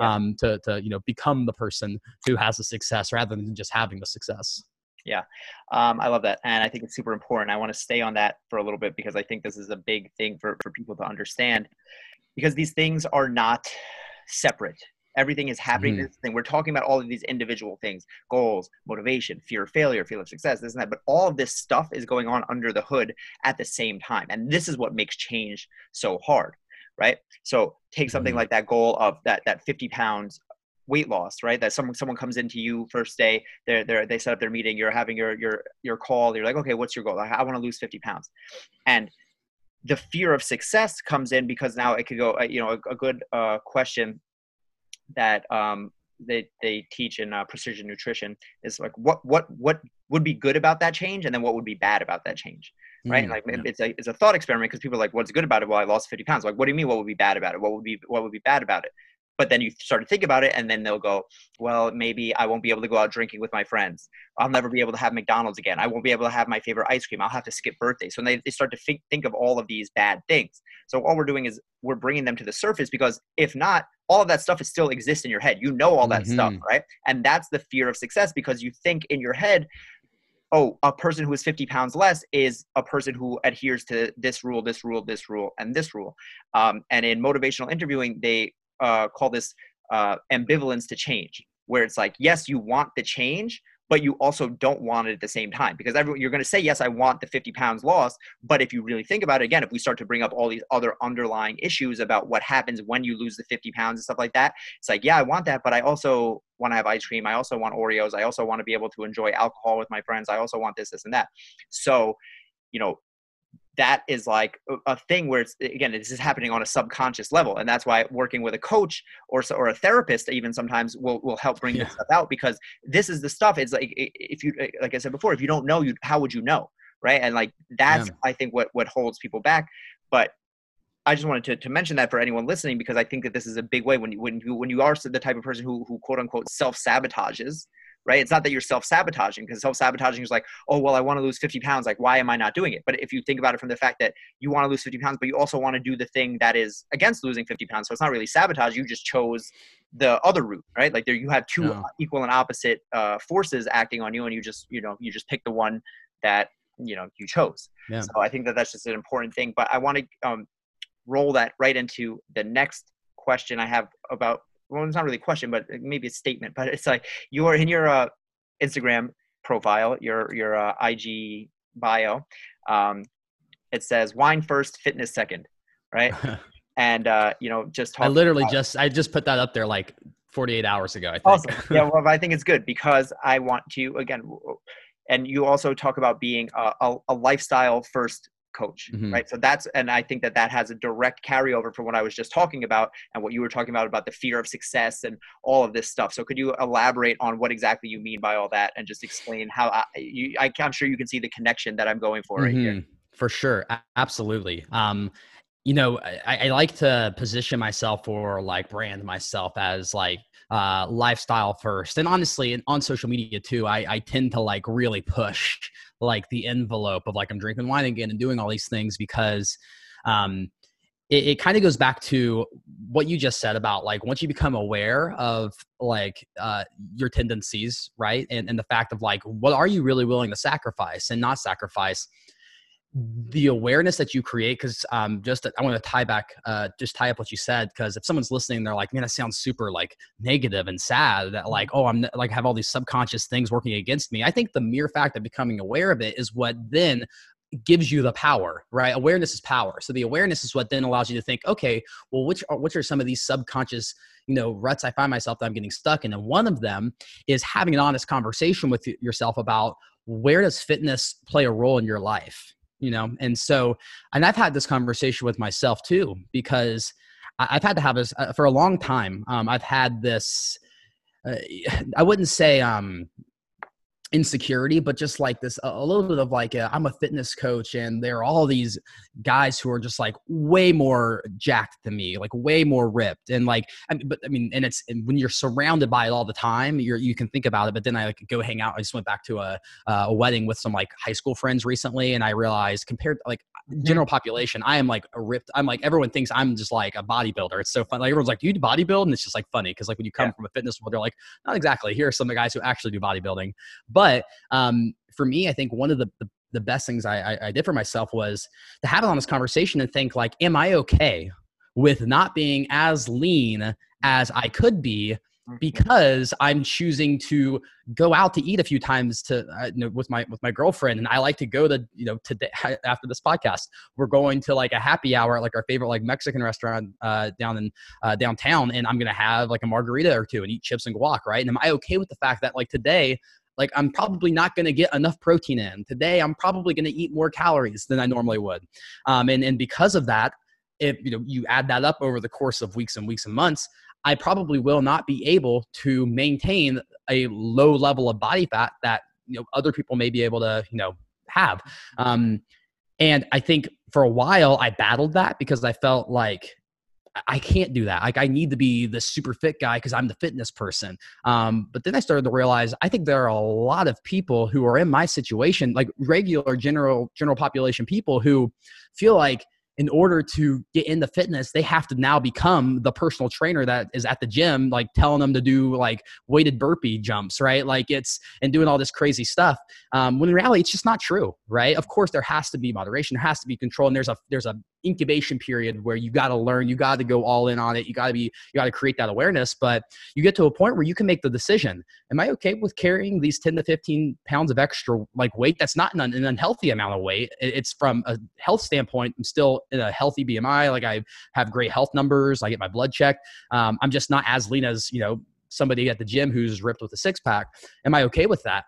Speaker 2: To become the person who has the success rather than just having the success.
Speaker 3: Yeah. I love that. And I think it's super important. I want to stay on that for a little bit because I think this is a big thing for people to understand, because these things are not separate. Everything is happening. This thing. We're talking about all of these individual things: goals, motivation, fear of failure, fear of success, this and that. But all of this stuff is going on under the hood at the same time. And this is what makes change so hard, right? So take something like that goal of that 50 pounds weight loss, right? That someone comes into you first day, they set up their meeting, you're having your call, you're like, okay, what's your goal? I want to lose 50 pounds. And the fear of success comes in because now it could go, a good question that they teach in precision nutrition is like, what would be good about that change, and then what would be bad about that change, right? It's a thought experiment, because people are like, what's good about it? Well, I lost 50 pounds. Like, what do you mean? What would be bad about it? What would be bad about it? But then you start to think about it, and then they'll go, well, maybe I won't be able to go out drinking with my friends. I'll never be able to have McDonald's again. I won't be able to have my favorite ice cream. I'll have to skip birthdays. So they start to think of all of these bad things. So all we're doing is we're bringing them to the surface, because if not, all of that stuff is still exists in your head. You know all that stuff, right? And that's the fear of success, because you think in your head, oh, a person who is 50 pounds less is a person who adheres to this rule, this rule, this rule, and this rule. And in motivational interviewing, they call this ambivalence to change, where it's like, yes, you want the change, but you also don't want it at the same time, because you're going to say, yes, I want the 50 pounds lost. But if you really think about it, again, if we start to bring up all these other underlying issues about what happens when you lose the 50 pounds and stuff like that, it's like, yeah, I want that, but I also want to have ice cream. I also want Oreos. I also want to be able to enjoy alcohol with my friends. I also want this, and that. So, that is like a thing where it's, again, this is happening on a subconscious level. And that's why working with a coach or a therapist even sometimes will help bring this stuff out, because this is the stuff. It's like, if you, like I said before, if you don't know, how would you know? Right. And like, that's, I think what holds people back. But I just wanted to mention that for anyone listening, because I think that this is a big way when you are the type of person who quote unquote self-sabotages, right? It's not that you're self-sabotaging, because self-sabotaging is like, oh, well, I want to lose 50 pounds. Like, why am I not doing it? But if you think about it from the fact that you want to lose 50 pounds, but you also want to do the thing that is against losing 50 pounds. So it's not really sabotage. You just chose the other route, right? Like you have two equal and opposite forces acting on you, and you just pick the one that, you chose. Yeah. So I think that that's just an important thing. But I want to roll that right into the next question I have about, well, it's not really a question, but maybe a statement, but it's like, you are in your Instagram profile, your IG bio, it says wine first, fitness second, right? And just talk.
Speaker 2: I just put that up there like 48 hours ago, I think.
Speaker 3: Awesome. Yeah, well, I think it's good, because I want to, again, and you also talk about being a lifestyle first coach, right? So and I think that has a direct carryover from what I was just talking about and what you were talking about the fear of success and all of this stuff. So could you elaborate on what exactly you mean by all that, and just explain how I'm sure you can see the connection that I'm going for right here.
Speaker 2: For sure. Absolutely. I like to position myself or like brand myself as like lifestyle first. And honestly, on social media too, I tend to like really push like the envelope of like, I'm drinking wine again and doing all these things, because it kind of goes back to what you just said about like, once you become aware of like your tendencies, right? And the fact of like, what are you really willing to sacrifice and not sacrifice? The awareness that you create, because I want to tie up what you said, because if someone's listening, they're like, man, that sounds super like negative and sad, that like, oh, I'm like have all these subconscious things working against me. I think the mere fact of becoming aware of it is what then gives you the power, right? Awareness is power. So the awareness is what then allows you to think, okay, well, which are some of these subconscious, ruts I find myself that I'm getting stuck in? And one of them is having an honest conversation with yourself about, where does fitness play a role in your life? And so, and I've had this conversation with myself too, because I've had to have this for a long time. I've had this, I wouldn't say insecurity, but just like this, a little bit of like, I'm a fitness coach, and there are all these guys who are just like way more jacked than me, like way more ripped. And like, and when you're surrounded by it all the time, you can think about it. But then I like go hang out. I just went back to a wedding with some like high school friends recently. And I realized, compared to like general population, I am like a ripped, I'm like, everyone thinks I'm just like a bodybuilder. It's so fun. Like everyone's like, do you bodybuild? And it's just like funny. Cause like when you come from a fitness world, they're like, not exactly. Here are some of the guys who actually do bodybuilding. But for me, I think one of the best things I did for myself was to have an honest conversation and think like, am I okay with not being as lean as I could be, because I'm choosing to go out to eat a few times with my girlfriend, and I like to go to today after this podcast we're going to like a happy hour at like our favorite like Mexican restaurant down in downtown, and I'm gonna have like a margarita or two and eat chips and guac, right? And am I okay with the fact that like today, like I'm probably not going to get enough protein in today, I'm probably going to eat more calories than I normally would, and because of that, if you add that up over the course of weeks and weeks and months, I probably will not be able to maintain a low level of body fat that other people may be able to have. And I think for a while I battled that, because I felt like I can't do that. Like I need to be the super fit guy because I'm the fitness person. But then I started to realize I think there are a lot of people who are in my situation, like regular general population people who feel like in order to get into fitness, they have to now become the personal trainer that is at the gym, like telling them to do like weighted burpee jumps, right? Like and doing all this crazy stuff. When in reality, it's just not true, right? Of course, there has to be moderation, there has to be control. And there's a incubation period where you got to learn, you got to go all in on it. You got to create that awareness, but you get to a point where you can make the decision. Am I okay with carrying these 10 to 15 pounds of extra like weight? That's not an unhealthy amount of weight. It's from a health standpoint. I'm still in a healthy BMI. Like I have great health numbers. I get my blood checked. I'm just not as lean as, somebody at the gym who's ripped with a six pack. Am I okay with that?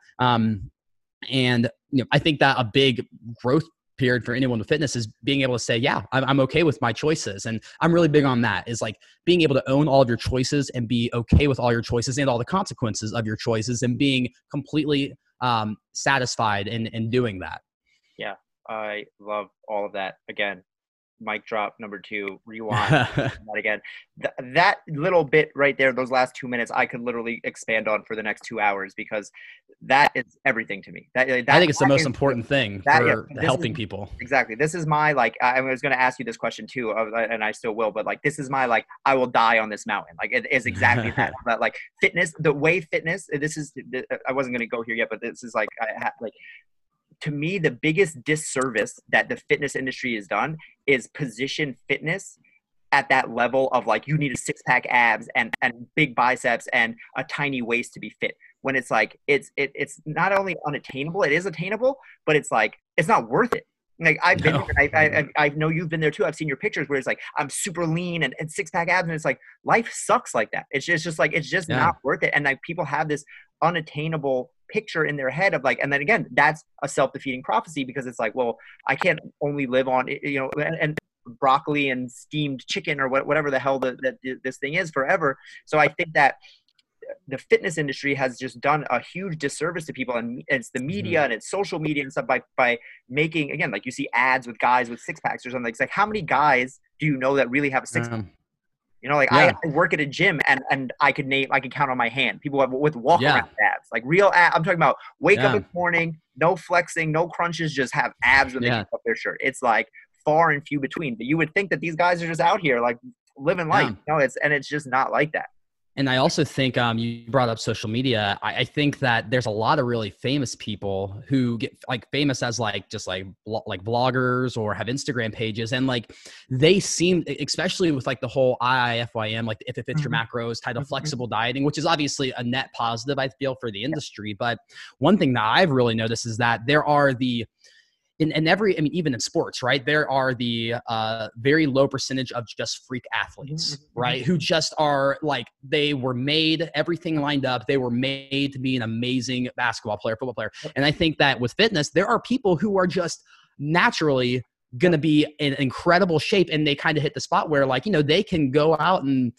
Speaker 2: And I think that a big growth period for anyone with fitness is being able to say, yeah, I'm okay with my choices. And I'm really big on that, is like being able to own all of your choices and be okay with all your choices and all the consequences of your choices and being completely satisfied in doing that.
Speaker 3: Yeah, I love all of that. Again, mic drop number 2, rewind that again. That little bit right there, those last 2 minutes, I could literally expand on for the next 2 hours because that is everything to me. I
Speaker 2: think it's the most important thing for helping people.
Speaker 3: Exactly. This is my, I was going to ask you this question too, and I still will, but this is my, I will die on this mountain. It is exactly that. But fitness, the way fitness, I wasn't going to go here yet, but this is to me, the biggest disservice that the fitness industry has done is position fitness at that level of you need a 6-pack abs and big biceps and a tiny waist to be fit. When it's it's not only unattainable, it is attainable, but it's not worth it. I've been there, I know you've been there too. I've seen your pictures where it's I'm super lean and 6-pack abs, and it's life sucks like that. It's just not worth it. And people have this unattainable picture in their head of and then again, that's a self-defeating prophecy because it's well, I can't only live on and broccoli and steamed chicken or whatever the hell that this thing is forever. So I think that the fitness industry has just done a huge disservice to people, and it's the media and it's social media and stuff by making, again, you see ads with guys with 6-packs or something. It's how many guys do you know that really have a 6-pack? I work at a gym and I could count on my hand people with walk around abs, real abs. I'm talking about wake up in the morning, no flexing, no crunches, just have abs when they keep up their shirt. It's far and few between. But you would think that these guys are just out here living life. No, it's just not like that.
Speaker 2: And I also think you brought up social media. I think that there's a lot of really famous people who get famous as bloggers or have Instagram pages, and they seem, especially with the whole IIFYM, if it fits your macros, title flexible dieting, which is obviously a net positive, I feel, for the industry. But one thing that I've really noticed is that there are even in sports, right? There are the very low percentage of just freak athletes, right? Who just are they were made, everything lined up. They were made to be an amazing basketball player, football player. And I think that with fitness, there are people who are just naturally going to be in incredible shape. And they kind of hit the spot where they can go out and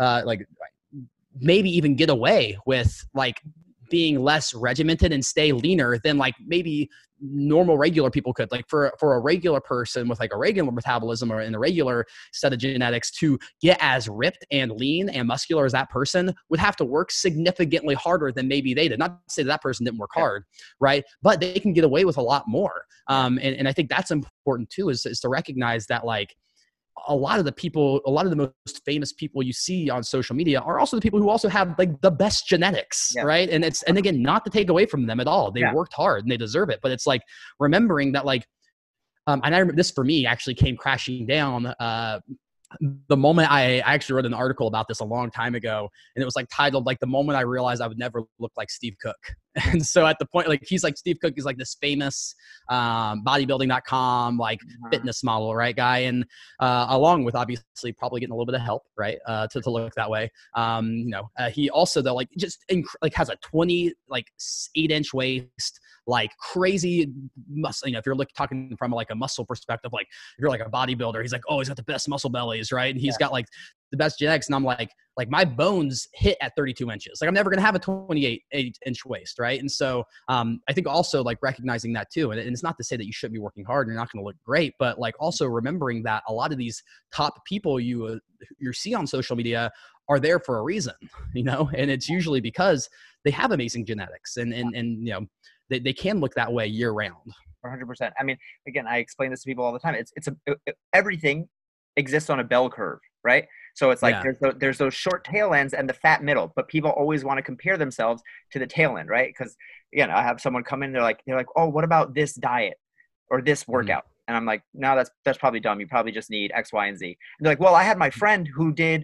Speaker 2: maybe even get away with being less regimented and stay leaner than maybe normal regular people could. For a regular person with a regular metabolism or in a regular set of genetics to get as ripped and lean and muscular as that person would have to work significantly harder than maybe they did. Not to say that person didn't work hard, right? But they can get away with a lot more. And I think that's important too, is to recognize that a lot of the most famous people you see on social media are also the people who also have the best genetics, right? And again, not to take away from them at all. They worked hard and they deserve it. But it's remembering that and I remember this for me actually came crashing down the moment I actually wrote an article about this a long time ago, and it was titled the moment I realized I would never look like Steve Cook. And so at the point, he's Steve Cook is this famous bodybuilding.com fitness model, right, guy, and along with obviously probably getting a little bit of help, right, to look that way. He also though just has a 8-inch waist, crazy muscle. If you're talking from a muscle perspective, if you're a bodybuilder, he's oh, he's got the best muscle bellies, right? And he's got the best genetics. And I'm like my bones hit at 32 inches. Like I'm never going to have a 28-inch waist. Right. And so I think also like recognizing that too. And it's not to say that you shouldn't be working hard and you're not going to look great, but like also remembering that a lot of these top people you see on social media are there for a reason, and it's usually because they have amazing genetics and they can look that way year round.
Speaker 3: 100%. I mean, again, I explain this to people all the time. Everything exists on a bell curve, right? So it's like there's those short tail ends and the fat middle, but people always want to compare themselves to the tail end, right? Because again, I have someone come in, they're like, oh, what about this diet or this workout? And I'm like, no, that's probably dumb. You probably just need X, Y, and Z. And they're like, well, I had my friend who did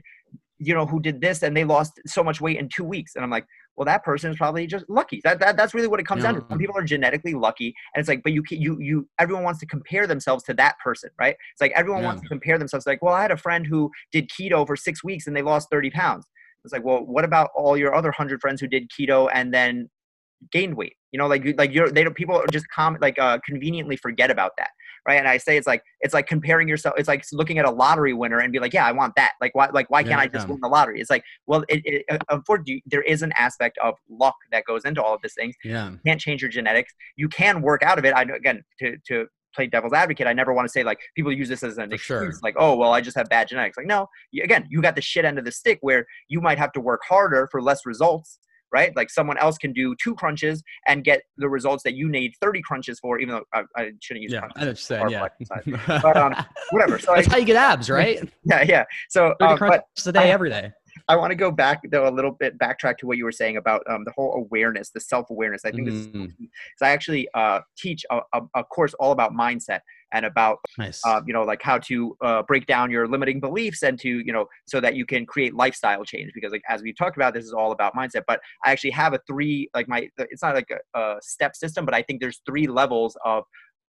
Speaker 3: this and they lost so much weight in 2 weeks. And I'm like, well, that person is probably just lucky. That's really what it comes down to. Some people are genetically lucky, and it's like, but everyone wants to compare themselves to that person, right? It's like everyone wants to compare themselves. Like, well, I had a friend who did keto for 6 weeks and they lost 30 pounds. It's like, well, what about all your other 100 friends who did keto and then gained weight? People just conveniently forget about that, right? And I say it's like comparing yourself. It's like looking at a lottery winner and be like, yeah, I want that. Why can't I just win the lottery? It's like, well, unfortunately, there is an aspect of luck that goes into all of these things.
Speaker 2: Yeah,
Speaker 3: you can't change your genetics. You can work out of it. I know, again, to play devil's advocate, I never want to say like people use this as an excuse, like, oh, well, I just have bad genetics. Like, no, again, you got the shit end of the stick where you might have to work harder for less results. Right? Like someone else can do 2 crunches and get the results that you need 30 crunches for, even though I shouldn't use crunches.
Speaker 2: I understand,
Speaker 3: But whatever. So
Speaker 2: that's how you get abs, right?
Speaker 3: Yeah. So
Speaker 2: 30 crunches a day, every day.
Speaker 3: I want to go back though a little bit, backtrack to what you were saying about the whole awareness, the self-awareness. I think this is key. So I actually teach a course all about mindset and about like how to break down your limiting beliefs and to so that you can create lifestyle change. Because like as we talked about, this is all about mindset. But I actually have it's not like a step system, but I think there's 3 levels of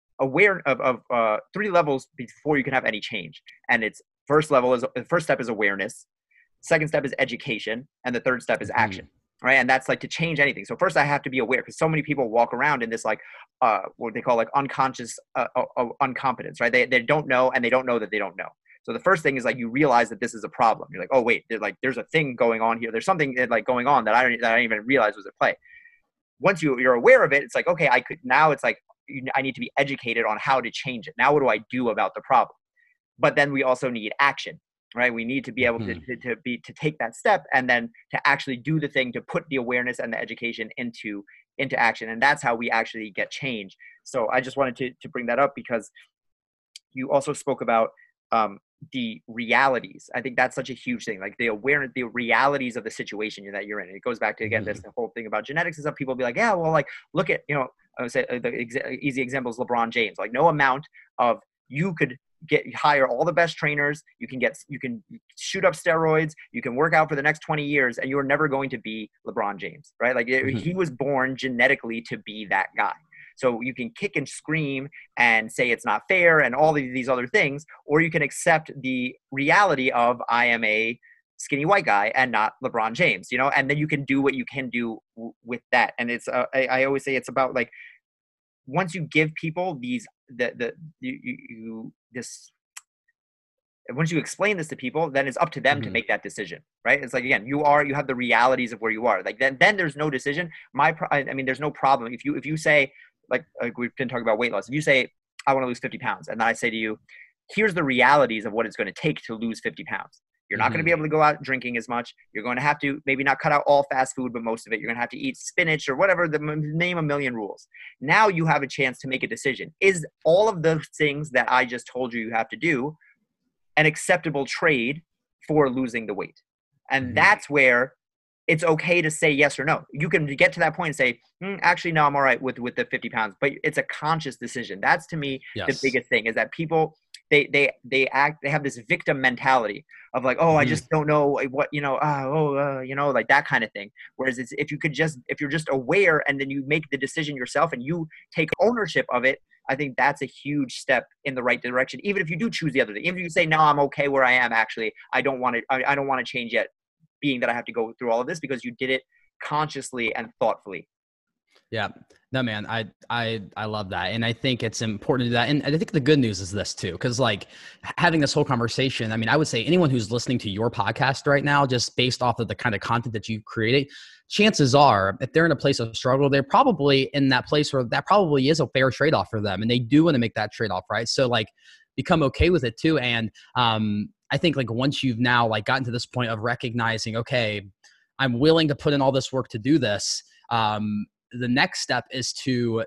Speaker 3: 3 levels before you can have any change. And it's first step is awareness. Second step is education, and the third step is action, right? And that's like to change anything. So first I have to be aware, because so many people walk around in this like what they call like unconscious incompetence, right? They don't know, and they don't know that they don't know. So the first thing is like you realize that this is a problem. You're like, oh wait, there's a thing going on here. There's something like going on that I didn't even realize was at play. Once you're aware of it, it's like, okay, I need to be educated on how to change it. Now what do I do about the problem? But then we also need action. Right, we need to be able to take that step and then to actually do the thing, to put the awareness and the education into action, and that's how we actually get change. So I just wanted to bring that up because you also spoke about the realities. I think that's such a huge thing, like the awareness, the realities of the situation that you're in. And it goes back to again this whole thing about genetics and stuff. People be like, yeah, well, like look at I would say easy example is LeBron James. Like no amount of you could hire all the best trainers, you can shoot up steroids, you can work out for the next 20 years, and you are never going to be LeBron James, right? Like he was born genetically to be that guy. So you can kick and scream and say it's not fair and all these other things, or you can accept the reality of I am a skinny white guy and not LeBron James, and then you can do what you can do with that. And it's I always say it's about like once you give people once you explain this to people, then it's up to them to make that decision, right? It's like, again, you have the realities of where you are. Like then there's no decision. There's no problem. If you say, like we've been talking about weight loss, if you say, I want to lose 50 pounds. And then I say to you, here's the realities of what it's going to take to lose 50 pounds. You're not going to be able to go out drinking as much. You're going to have to maybe not cut out all fast food, but most of it. You're going to have to eat spinach or whatever, name a million rules. Now you have a chance to make a decision. Is all of the things that I just told you have to do an acceptable trade for losing the weight? And that's where it's okay to say yes or no. You can get to that point and say, actually, no, I'm all right with the 50 pounds. But it's a conscious decision. That's to me the biggest thing, is that people – they have this victim mentality of like, oh, I just don't know what, like that kind of thing. Whereas if you're just aware and then you make the decision yourself and you take ownership of it, I think that's a huge step in the right direction. Even if you do choose the other thing, even if you say, no, I'm okay where I am. Actually, I don't want to change yet, being that I have to go through all of this, because you did it consciously and thoughtfully.
Speaker 2: Yeah. No, man, I love that. And I think it's important to do that. And I think the good news is this too, because like having this whole conversation, I mean, I would say anyone who's listening to your podcast right now, just based off of the kind of content that you've created, chances are if they're in a place of struggle, they're probably in that place where that probably is a fair trade-off for them. And they do want to make that trade-off, right? So like become okay with it too. And I think like once you've now like gotten to this point of recognizing, okay, I'm willing to put in all this work to do this. The next step is to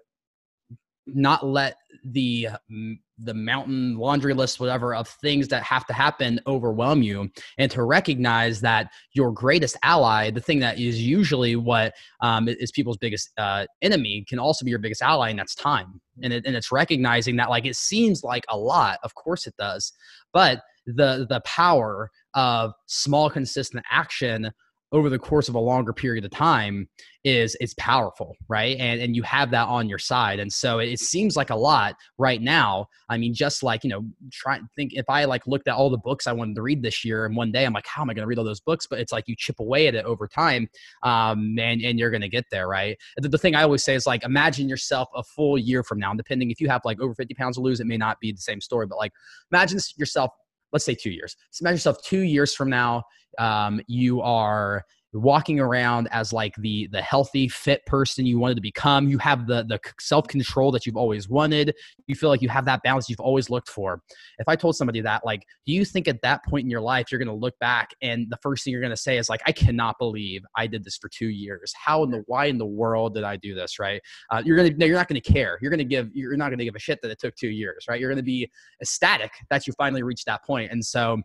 Speaker 2: not let the mountain laundry list, whatever, of things that have to happen overwhelm you, and to recognize that your greatest ally, the thing that is usually what is people's biggest enemy, can also be your biggest ally, and that's time. And it's recognizing that like it seems like a lot, of course it does, but the power of small consistent action over the course of a longer period of time is powerful, right? And you have that on your side. And so it seems like a lot right now. I mean, just like, try and think, if I like looked at all the books I wanted to read this year, and one day I'm like, how am I going to read all those books? But it's like you chip away at it over time, and you're going to get there, right? The thing I always say is like, imagine yourself a full year from now, and depending if you have like over 50 pounds to lose, it may not be the same story, but like imagine yourself, let's say 2 years. So imagine yourself 2 years from now, you are walking around as like the healthy, fit person you wanted to become. You have the self-control that you've always wanted. You feel like you have that balance you've always looked for. If I told somebody that, like, do you think at that point in your life, you're going to look back and the first thing you're going to say is like, I cannot believe I did this for 2 years. Why in the world did I do this? Right. You're not going to care. You're not going to give a shit that it took 2 years, right? You're going to be ecstatic that you finally reached that point. And so,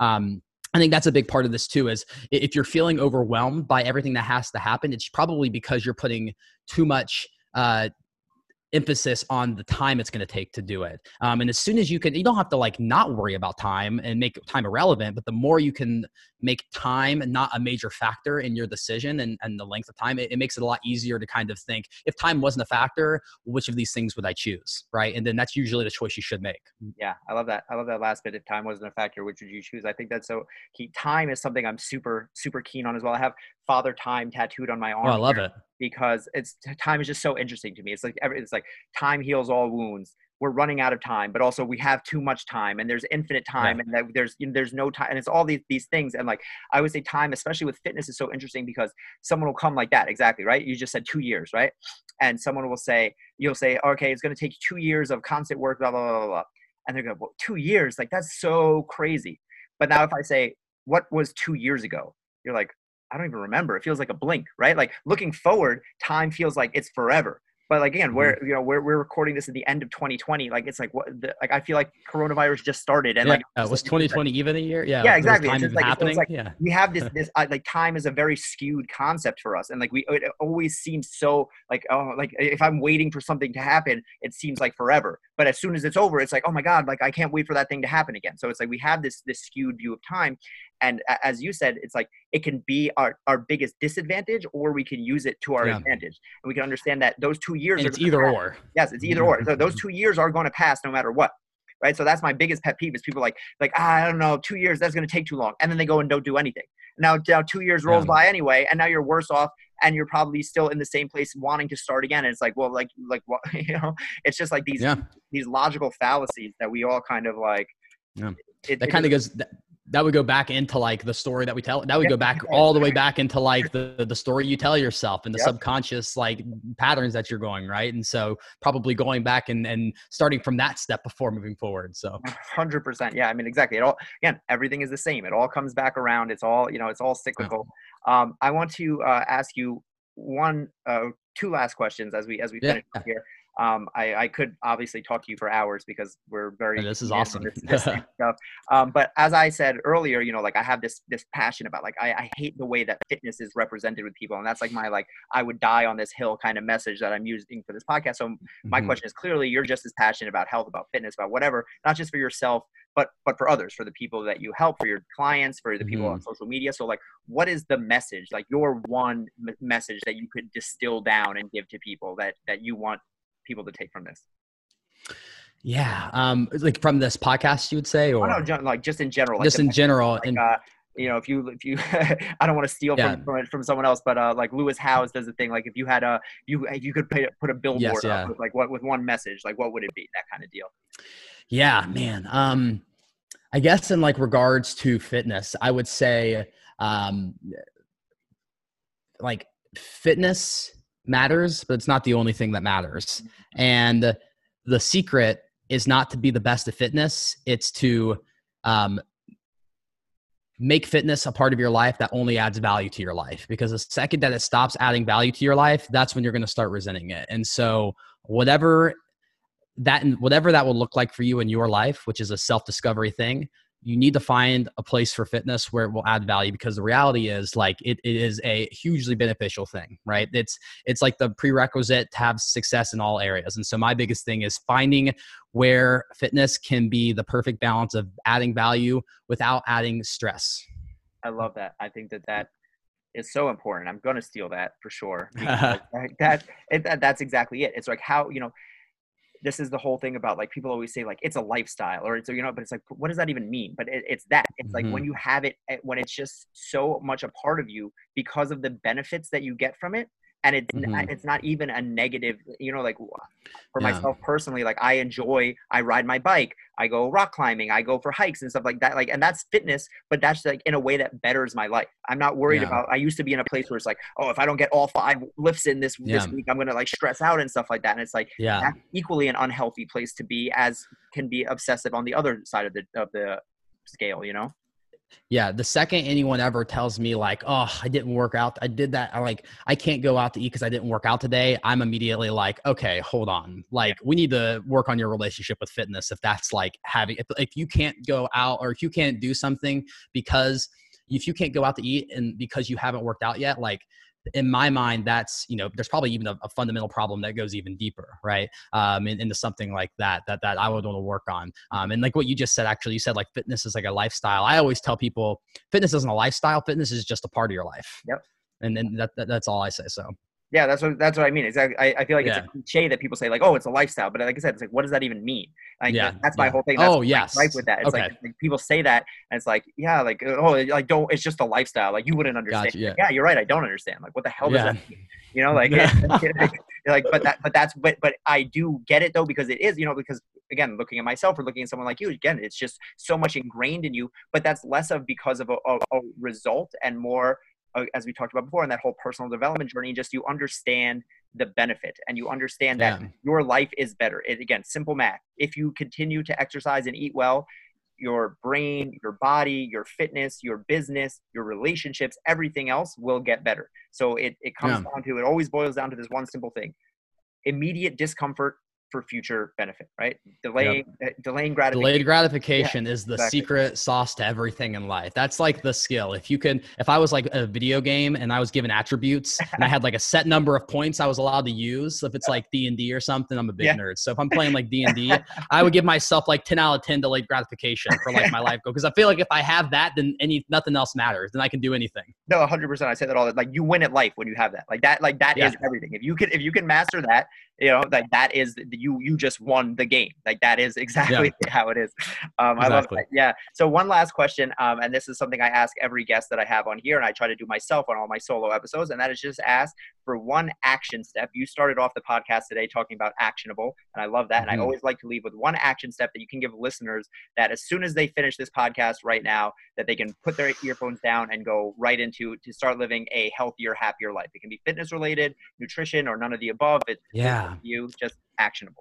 Speaker 2: I think that's a big part of this too, is if you're feeling overwhelmed by everything that has to happen, it's probably because you're putting too much emphasis on the time it's going to take to do it. And as soon as you don't have to like not worry about time and make time irrelevant, but the more you can make time not a major factor in your decision and the length of time, it makes it a lot easier to kind of think, if time wasn't a factor, which of these things would I choose? Right. And then that's usually the choice you should make.
Speaker 3: Yeah. I love that. I love that last bit. If time wasn't a factor, which would you choose? I think that's so key. Time is something I'm super, super keen on as well. I have Father Time tattooed on my arm.
Speaker 2: Oh, I love it.
Speaker 3: Because time is just so interesting to me. It's like time heals all wounds. We're running out of time, but also we have too much time, and there's infinite time, and that there's no time, and it's all these things. And like I would say, time, especially with fitness, is so interesting because someone will come like that, exactly right. You just said 2 years, right? And someone will say, you'll say, okay, it's going to take 2 years of constant work, blah blah blah blah, blah. And they're going, well, 2 years, like that's so crazy. But now if I say, what was 2 years ago? You're like, I don't even remember. It feels like a blink, right? Like looking forward, time feels like it's forever. But like, again, we're recording this at the end of 2020. Like, it's like I feel like coronavirus just started, and
Speaker 2: was 2020 even a year? Yeah.
Speaker 3: Yeah, exactly.
Speaker 2: Time
Speaker 3: it's like,
Speaker 2: happening.
Speaker 3: We have this like time is a very skewed concept for us, and like it always seems so like, oh, like if I'm waiting for something to happen, it seems like forever. But as soon as it's over, it's like, oh my God, like I can't wait for that thing to happen again. So it's like we have this skewed view of time. And as you said, it's like it can be our biggest disadvantage, or we can use it to our advantage. And we can understand that those 2 years
Speaker 2: and it's either or.
Speaker 3: Yes, it's either or. So those 2 years are going to pass no matter what. Right. So that's my biggest pet peeve is people like, I don't know, 2 years, that's going to take too long. And then they go and don't do anything. Now 2 years rolls by anyway, and now you're worse off, and you're probably still in the same place wanting to start again. And it's like, well, like what, it's just like these logical fallacies that we all kind of like.
Speaker 2: Yeah. That kind of goes. That would go back into like the story that we tell. That would go back all the way back into like the story you tell yourself and the subconscious like patterns that you're going, right. And so probably going back and starting from that step before moving forward. So
Speaker 3: 100%. Yeah. I mean, exactly. It all, again, everything is the same. It all comes back around. It's all, it's all cyclical. I want to ask you two last questions as we finish up here. I could obviously talk to you for hours because we're very.
Speaker 2: This is awesome.
Speaker 3: This stuff. But as I said earlier, like I have this passion about like I hate the way that fitness is represented with people, and that's like my I would die on this hill kind of message that I'm using for this podcast. So my question is, clearly you're just as passionate about health, about fitness, about whatever, not just for yourself, but for others, for the people that you help, for your clients, for the people on social media. So like, what is the message, like your one message that you could distill down and give to people that you want people to take from this?
Speaker 2: Yeah. Like from this podcast, you would say, or
Speaker 3: no, like just in general,
Speaker 2: just in general.
Speaker 3: you know, if you I don't want to steal from someone else, but like Lewis Howes does the thing, like if you had you could put a billboard up with like with one message, like what would it be? That kind of deal.
Speaker 2: Yeah, man. I guess in like regards to fitness, I would say like fitness matters, but it's not the only thing that matters. And the secret is not to be the best at fitness. It's to make fitness a part of your life that only adds value to your life. Because the second that it stops adding value to your life, that's when you're going to start resenting it. And so whatever that will look like for you in your life, which is a self-discovery thing, you need to find a place for fitness where it will add value, because the reality is like it is a hugely beneficial thing, right? It's like the prerequisite to have success in all areas. And so my biggest thing is finding where fitness can be the perfect balance of adding value without adding stress.
Speaker 3: I love that. I think that is so important. I'm going to steal that for sure. That's exactly it. It's like how, you know, this is the whole thing about like people always say like it's a lifestyle or it's, you know, but it's like, what does that even mean? But it's that it's like when you have it, when it's just so much a part of you because of the benefits that you get from it. And it's not even a negative, you know, like for myself personally, like I ride my bike, I go rock climbing, I go for hikes and stuff like that. Like, and that's fitness, but that's like in a way that betters my life. I'm not worried about, I used to be in a place where it's like, oh, if I don't get all 5 lifts in this week, I'm going to like stress out and stuff like that. And it's like, that's equally an unhealthy place to be, as can be obsessive on the other side of the scale, you know?
Speaker 2: Yeah. The second anyone ever tells me like, oh, I didn't work out, I did that, I can't go out to eat because I didn't work out today, I'm immediately like, okay, hold on. Like we need to work on your relationship with fitness. If that's like if you can't go out, or if you can't do something because if you can't go out to eat and because you haven't worked out yet, like in my mind, that's, you know, there's probably even a fundamental problem that goes even deeper, right? Into something like that I would want to work on. And like what you just said, actually, you said like fitness is like a lifestyle. I always tell people fitness isn't a lifestyle. Fitness is just a part of your life.
Speaker 3: Yep.
Speaker 2: And then that's all I say. So.
Speaker 3: Yeah, that's what I mean. Exactly. I feel like it's a cliche that people say like, oh, it's a lifestyle. But like I said, it's like, what does that even mean? Like, that's my whole thing. That's right with that. It's like people say that and it's like, yeah, like, oh, like it's just a lifestyle. Like you wouldn't understand. Gotcha, like, yeah, you're right. I don't understand. Like, what the hell does that mean? You know, like, like, but I do get it though, because it is, you know, because again, looking at myself or looking at someone like you, again, it's just so much ingrained in you, but that's less of because of a result and more, as we talked about before, in that whole personal development journey, just you understand the benefit and you understand that your life is better. Again, simple math. If you continue to exercise and eat well, your brain, your body, your fitness, your business, your relationships, everything else will get better. So it comes down to, it always boils down to this one simple thing: immediate discomfort for future benefit, right? Delaying gratification.
Speaker 2: Delayed gratification is the secret sauce to everything in life. That's like the skill. If I was like a video game and I was given attributes and I had like a set number of points I was allowed to use, if it's like D&D or something, I'm a big nerd. So if I'm playing like D&D, I would give myself like 10 out of 10 delayed gratification for like my life goal. Because I feel like if I have that, then nothing else matters. Then I can do anything.
Speaker 3: No, 100%. I say that all the time. Like you win at life when you have that. Like that is everything. If you can master that, you know, like that is you just won the game. Like that is exactly how it is. I love that. Yeah. So one last question, and this is something I ask every guest that I have on here, and I try to do myself on all my solo episodes, and that is just ask for one action step. You started off the podcast today talking about actionable, and I love that. And I always like to leave with one action step that you can give listeners that as soon as they finish this podcast right now, that they can put their earphones down and go right into to start living a healthier, happier life. It can be fitness related, nutrition, or none of the above. It's you just actionable.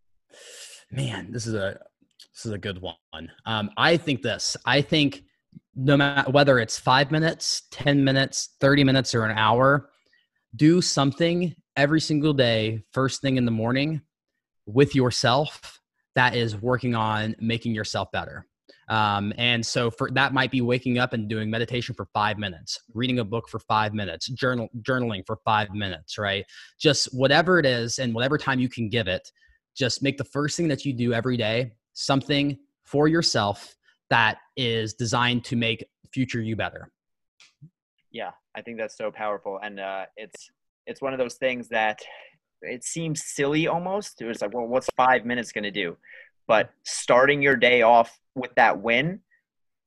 Speaker 2: Man, this is a good one. I think no matter whether it's 5 minutes, 10 minutes, 30 minutes, or an hour, do something every single day, first thing in the morning, with yourself that is working on making yourself better. And so that might be waking up and doing meditation for 5 minutes, reading a book for 5 minutes, journaling for 5 minutes, right? Just whatever it is and whatever time you can give it, just make the first thing that you do every day something for yourself that is designed to make future you better.
Speaker 3: Yeah, I think that's so powerful. And it's one of those things that it seems silly almost. It's like, well, what's 5 minutes going to do? But starting your day off with that win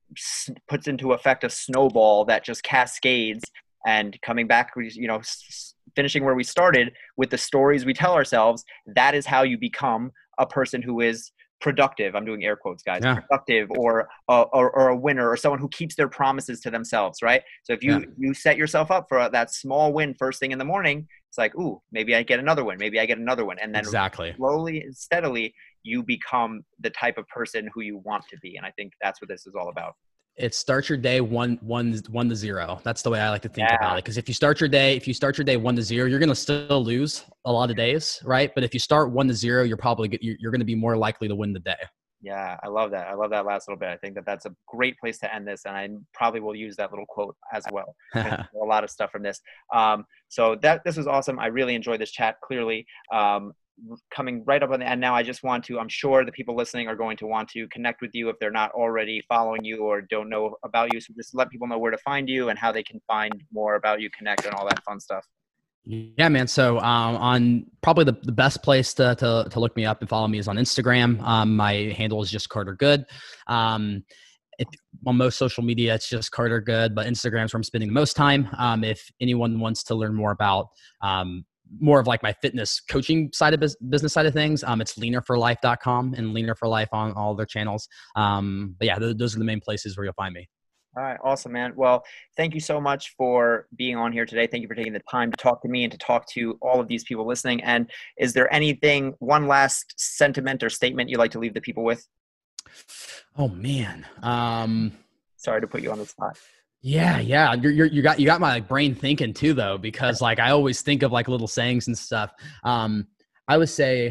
Speaker 3: puts into effect a snowball that just cascades. And coming back, finishing where we started with the stories we tell ourselves, that is how you become a person who is productive. I'm doing air quotes, guys. Yeah. Productive, or a winner, or someone who keeps their promises to themselves, right? So if you set yourself up for that small win first thing in the morning, it's like, ooh, maybe I get another one. Maybe I get another one. And then slowly and steadily, you become the type of person who you want to be. And I think that's what this is all about.
Speaker 2: It starts your day 1-0. That's the way I like to think about it. Because if you start your day 1-0, you're going to still lose a lot of days, right? But if you start 1-0, you're going to be more likely to win the day.
Speaker 3: Yeah, I love that. I love that last little bit. I think that's a great place to end this, and I probably will use that little quote as well. A lot of stuff from this. So this was awesome. I really enjoyed this chat. Clearly, coming right up on the end now, I'm sure the people listening are going to want to connect with you if they're not already following you or don't know about you. So just let people know where to find you and how they can find more about you, connect, and all that fun stuff.
Speaker 2: Yeah, man. So on probably the best place to look me up and follow me is on Instagram. My handle is just Carter Good. On most social media, it's just Carter Good, but Instagram's where I'm spending the most time. If anyone wants to learn more about more of like my fitness coaching side of business side of things, it's leanerforlife.com and Leaner for Life on all their channels. But yeah, those are the main places where you'll find me.
Speaker 3: All right. Awesome, man. Well, thank you so much for being on here today. Thank you for taking the time to talk to me and to talk to all of these people listening. And is there one last sentiment or statement you'd like to leave the people with?
Speaker 2: Oh man.
Speaker 3: Sorry to put you on the spot.
Speaker 2: Yeah. You got my brain thinking too, though, because like I always think of like little sayings and stuff. I would say,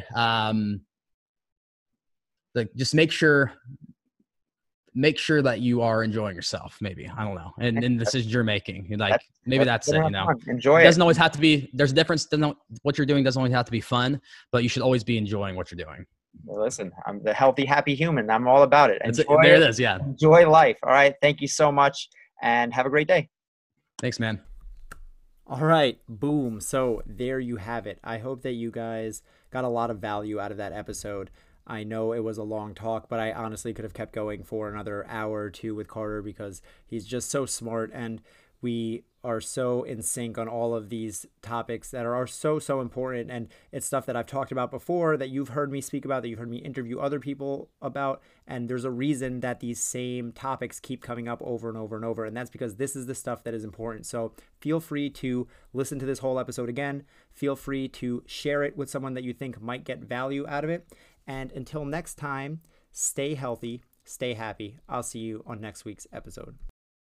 Speaker 2: like just make sure that you are enjoying yourself. Maybe, I don't know. And the decisions you're making, like maybe that's it.
Speaker 3: Enjoy it.
Speaker 2: Doesn't always have to be. There's a difference. What you're doing doesn't always have to be fun, but you should always be enjoying what you're doing.
Speaker 3: Well, listen, I'm the healthy, happy human. I'm all about it.
Speaker 2: There it is. Yeah.
Speaker 3: Enjoy life. All right. Thank you so much, and have a great day.
Speaker 2: Thanks, man.
Speaker 1: All right. Boom. So there you have it. I hope that you guys got a lot of value out of that episode. I know it was a long talk, but I honestly could have kept going for another hour or two with Carter because he's just so smart, and we are so in sync on all of these topics that are so important. And it's stuff that I've talked about before, that you've heard me speak about, that you've heard me interview other people about. And there's a reason that these same topics keep coming up over and over and over. And that's because this is the stuff that is important. So feel free to listen to this whole episode again. Feel free to share it with someone that you think might get value out of it. And until next time, stay healthy, stay happy. I'll see you on next week's episode.